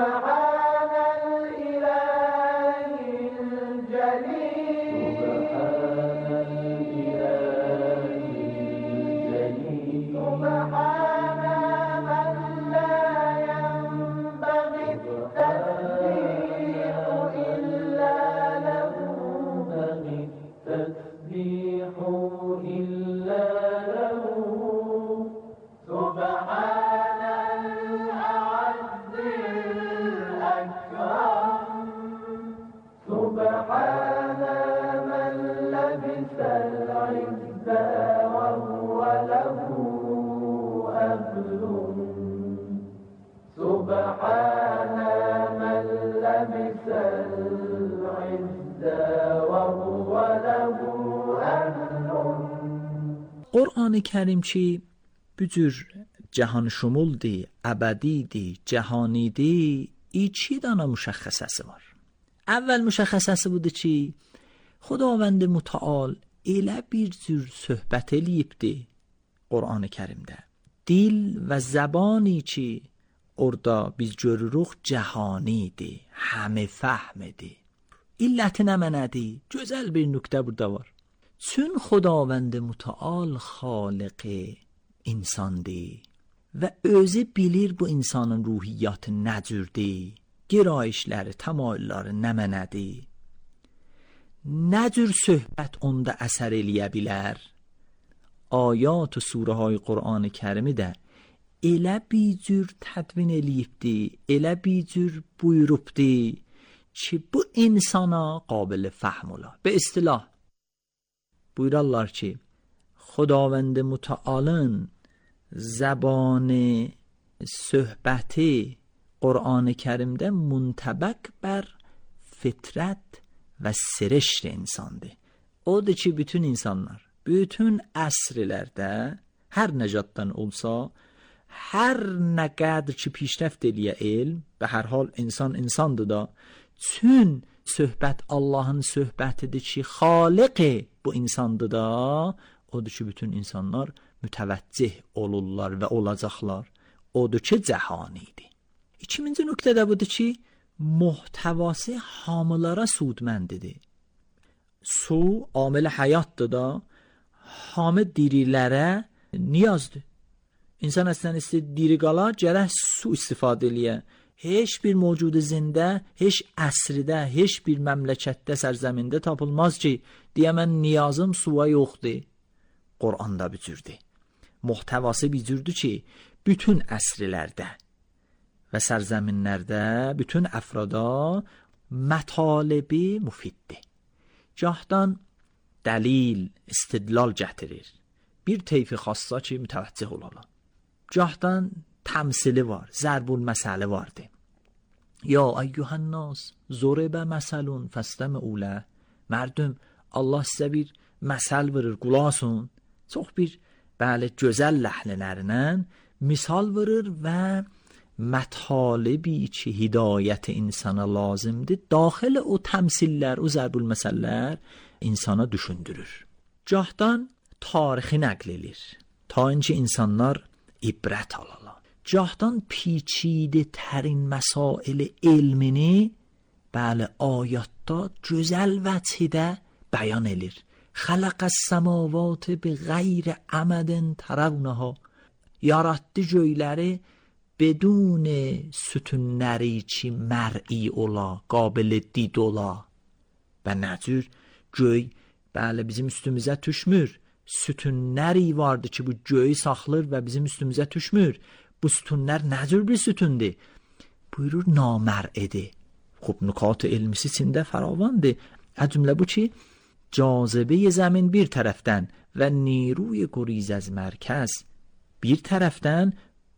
Qur'an-ı Kərim ki, bu cür cahan şumuldir, əbədidir, cahanidir, iki dana müşəxxəsəsi var. Əvvəl müşəxxəsəsi budur ki, Xudavənd Mütəal elə bir cür söhbət eləyibdir Qur'an-ı Kərimdə. Dil və zəbani ki, orada biz görürük cahanidir, həmi fəhmidir. İlləti nə mənədir? Gözəl bir nöqtə burada var. Çün Xudavənd Mütəal xaliq insandır və özü bilir bu insanın ruhiyyatı nə cürdür, girayişləri, təmayülləri nə mənədir, nə cür söhbət onda əsər eləyə bilər. Ayat و سوره های قرآن کریمی də elə bir cür tədvin eləyibdir, elə bir cür buyurubdir ki, bu insana qabil fəhm ola. Be istilah buyurarlar ki, Xudavənd Mütəalın زبان صحبت Qur'an-ı Kerim'de muntabak bər fitrət və sirişt insandır. Odur ki, bütün insanlar, bütün əsrlərdə hər nəcatdan olsa, hər nə qədər ki pişrəft eləyə elm, və hər hal insan insandır da, çün söhbət Allahın söhbətidir ki, xaliq bu insandır da, odur ki, bütün insanlar mütəvəccih olurlar və olacaqlar. Odur ki, cəhanidir. İkinci nöqtə də budur ki, muhtəvası hamılara sudməndidir. Su amil həyatdır da, hamı dirilərə niyazdır. İnsan əslən istəyir diri qala, gərək su istifadə eləyə. Heç bir mövcudu zində, heç əsridə, heç bir məmləkətdə, sərzəmində tapılmaz ki, deyə mən niyazım suya yoxdur. Qur'anda bücürdür. Muhtəvası bücürdür ki, bütün əsrlərdə və sərzəminlərdə, bütün əfrada mətalibi müfiddir. Gahdan dəlil, istidlal gətirir. Bir teyfi xassa ki, mütəvəccih olalım. Gahdan təmsili var, zərbul məsəli vardır. Ya əyyuhənnas, zoribə məsəlun fəstəməulə. Mərdüm, Allah sizə bir məsəl verir, qulasın. Çox bir, bəli, gözəl ləhnələrlə misal verir və mətalibi ki, hidayət insana lazımdır, daxil o təmsillər, o zərbul məsəllər insana düşündürür. Gahdan tarixi nəql edir, ta inci insanlar ibrət alalar. Gahdan piçidə tərin məsail elmini, bəli, ayatda gözəl vəcidə bəyan edir. Xələq əs-səmavat bi qeyr əmədin tərəvnəha. Yaratdı göyləri بدون sütunləri ki mər'i ola, qabil did ola. Və nəcür göy, bəli, bizim üstümüzə düşmür. Sütunləri vardı ki, bu göyü saxlır və bizim üstümüzə düşmür. Bu sütunlər nəcür bir sütundur? Buyurur, namər'idir. Xub, nükat elmisi içində faravandır. Əcümlə bu ki, cazibə zəmin bir tərəfdən və نیروی گریز از مرکز bir tərəfdən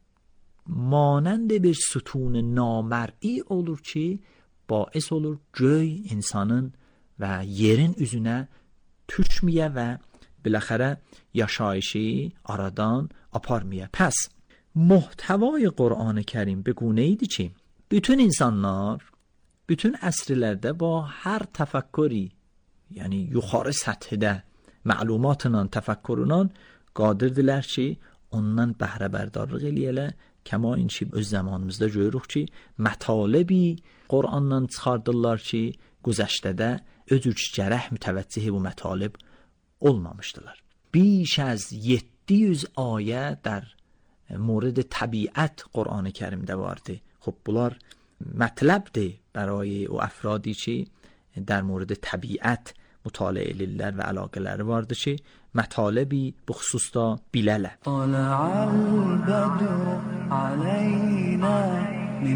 مانند bir sütun namər'i olur ki, bais olur göy insanın və yerin üzünə düşməyə və biləxərə yaşayışı aradan aparmaya. Pəs, muhtəvay Qur'an-ı Kerim به گونه‌ایdir ki, bütün insanlar, bütün əsrlərdə bu hər təfəkkürü, yəni yuxarı səthdə məlumatla, təfəkkürlə qadirdirlər ki, ondan bəhrə bərdarlıq eləyələr. Kəma inçi öz zamanımızda görürük ki, mətalibi Qur'andan çıxardırlar ki, güzəştədə özür ki, gərək mütəvəccih bu mətalib olmamışdılar. بیش از yeddi yüz ayə در مورد təbiət Qur'an-ı Kərimdə vardı. خب bunlar mətləbdir برای o افرادی ki, در مورد təbiət مطالعه edirlər və əlaqələri vardır ki, mətalibi bu xüsusda bilələr. طلع البدر علينا من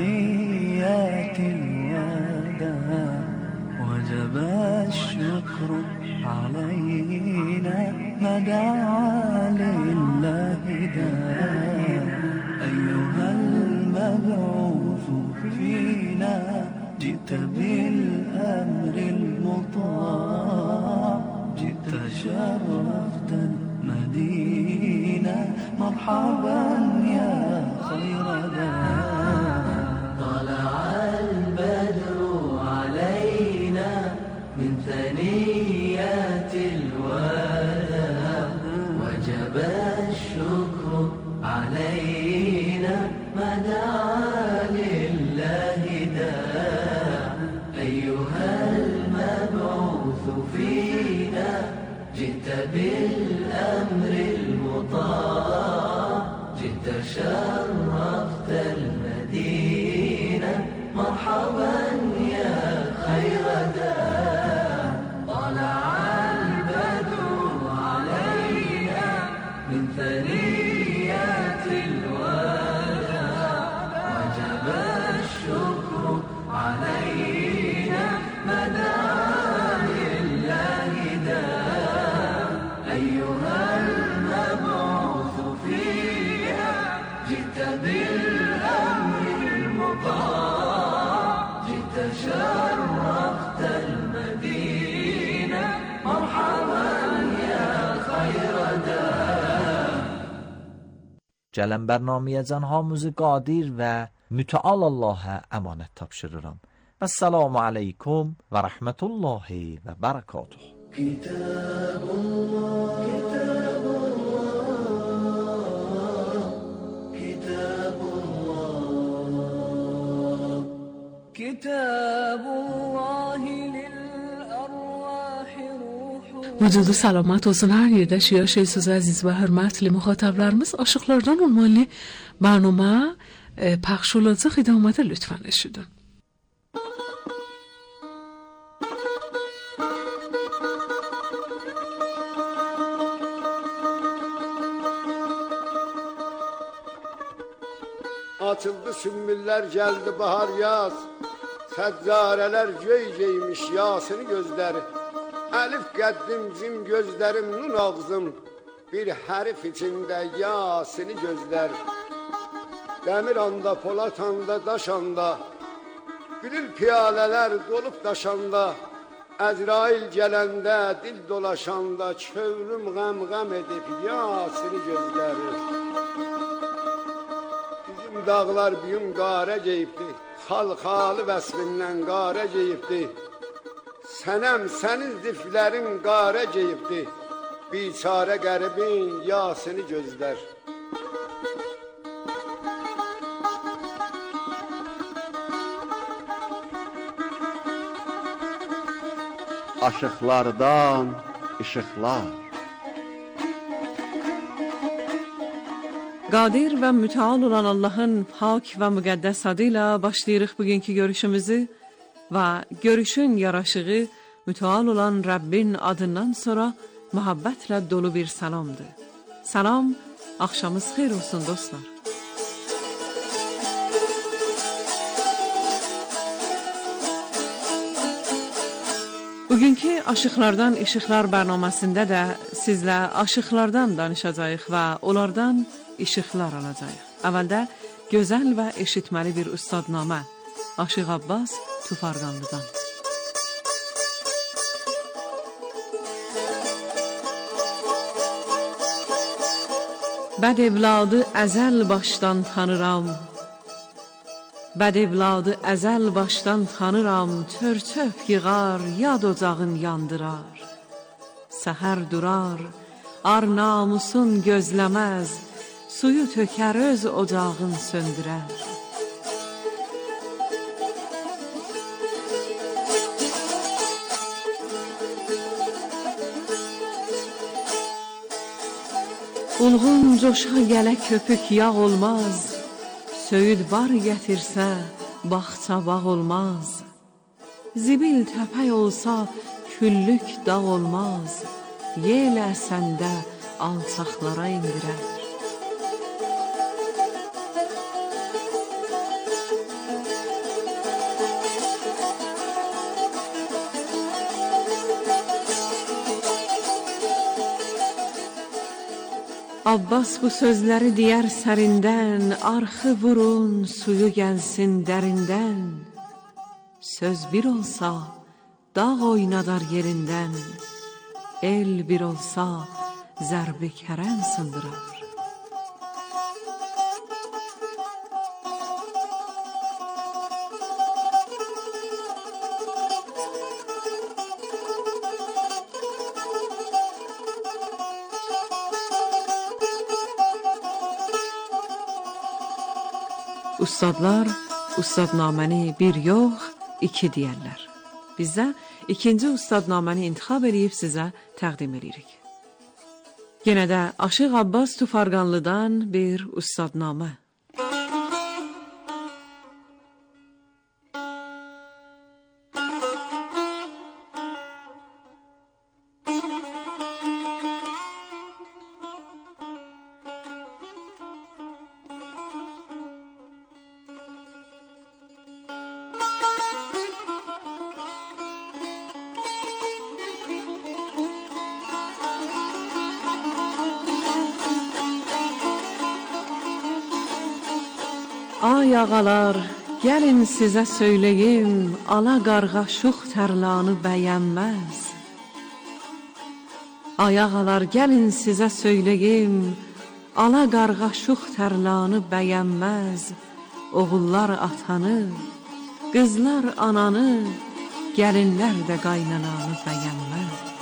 ثنيات الوداع وجب الشكر علينا مدعا لله داع أيها المبعوث فينا جئت بالأمر المطاع جئت شرفت المدينة مرحبا يا خير داع طلع البدر علينا من ثنيات الوداع وجب الشكر علينا مدعا لله داع أيها المبعوث فينا جئت بالأمر المطاع جئت شرفت المدينة مرحبا يا خير داع طلع البدر علينا من ثنيات الوداع وجب الشكر علينا مدعا لله داع أيها المبعوث فيها جئت بالأمر المطاع جئت شرفت المدينة مرحبا يا خير دار. Gələn bərnaməyə hamımızı qadir və mütəal Allaha əmanət tapşırıram. Assalamu aleykum və rəhmətullahi və bərəkatuh. Kitabullah, Kitabullah, Kitabullah, Kitabullah lil-arwah ruhu. Vücudu salamat olsun her yerde şiya şey sözü aziz ve hürmetli muhataplarımız. Aşıklardan olmalı برنامه پخش olacaq idamada lütfen eşidin. Açıldı sümbüller, geldi bahar yaz. Səccareler göy geymiş yasını gözleri. Elif qəddim cim gözlerim, nun ağzım. Bir harf içinde yasını gözler. Demir anda, polat anda, daş anda. Gülül piyaleler dolup daşanda. Əzrail gələndə, dil dolaşanda. Kövrüm gəm gəm edip yasını gözleri. Dağlar büyüm qara geyibdi, xalxalı vəslindən qara geyibdi. Sənəm sənin ziflərin qara geyibdi, biçarə qəribin yasını gözlər. Aşıqlardan işıqlar. Qadir və mütəal olan Allahın pak və müqəddəs adıyla başlayırıq bugünkü görüşümüzü və görüşün yaraşığı mütəal olan Rəbbin adından sonra muhabbətlə dolu bir salamdır. Salam, axşamınız xeyir olsun dostlar. Bugünkü Aşıqlardan İşıqlar bərnaməsində də sizlə aşıqlardan danışacağıq və onlardan işıqlar alacağıq. Əvvəldə gözəl və eşitməli bir ustadnamə Aşıq Abbas Tufarqanlıdan. Bəd evladı əzəl başdan tanıram, Bəd evladı əzəl başdan tanıram, Tör-töp yığar, yad ocağın yandırar. Səhər durar, ar namusun gözləməz, Suyu tökər öz ocağın söndürər. Ulğun coşa gələ köpük yağ olmaz, Söyüd bar gətirsə bağça bağ olmaz. Zibil təpək olsa küllük dağ olmaz, Yel əsəndə alçaqlara indirər. Abbas bu sözləri deyər sərindən, Arxı vurun, suyu gəlsin dərindən. Söz bir olsa, dağ oynadar yerindən, El bir olsa, zərbi kərən sındırar. Ustadlar ustadnaməni bir yox, iki deyərlər. Biz də ikinci ustadnaməni intixab edib sizə təqdim edirik. Yenə də Aşıq Abbas Tufarqanlıdan bir ustadnamə. Ay ağalar, gəlin sizə söyləyim, ala qarğa şux tərlanı bəyənməz. Ay ağalar, gəlin sizə söyləyim, ala qarğa şux tərlanı bəyənməz. Oğullar atanı, qızlar ananı, gəlinlər də qaynananı bəyənməz.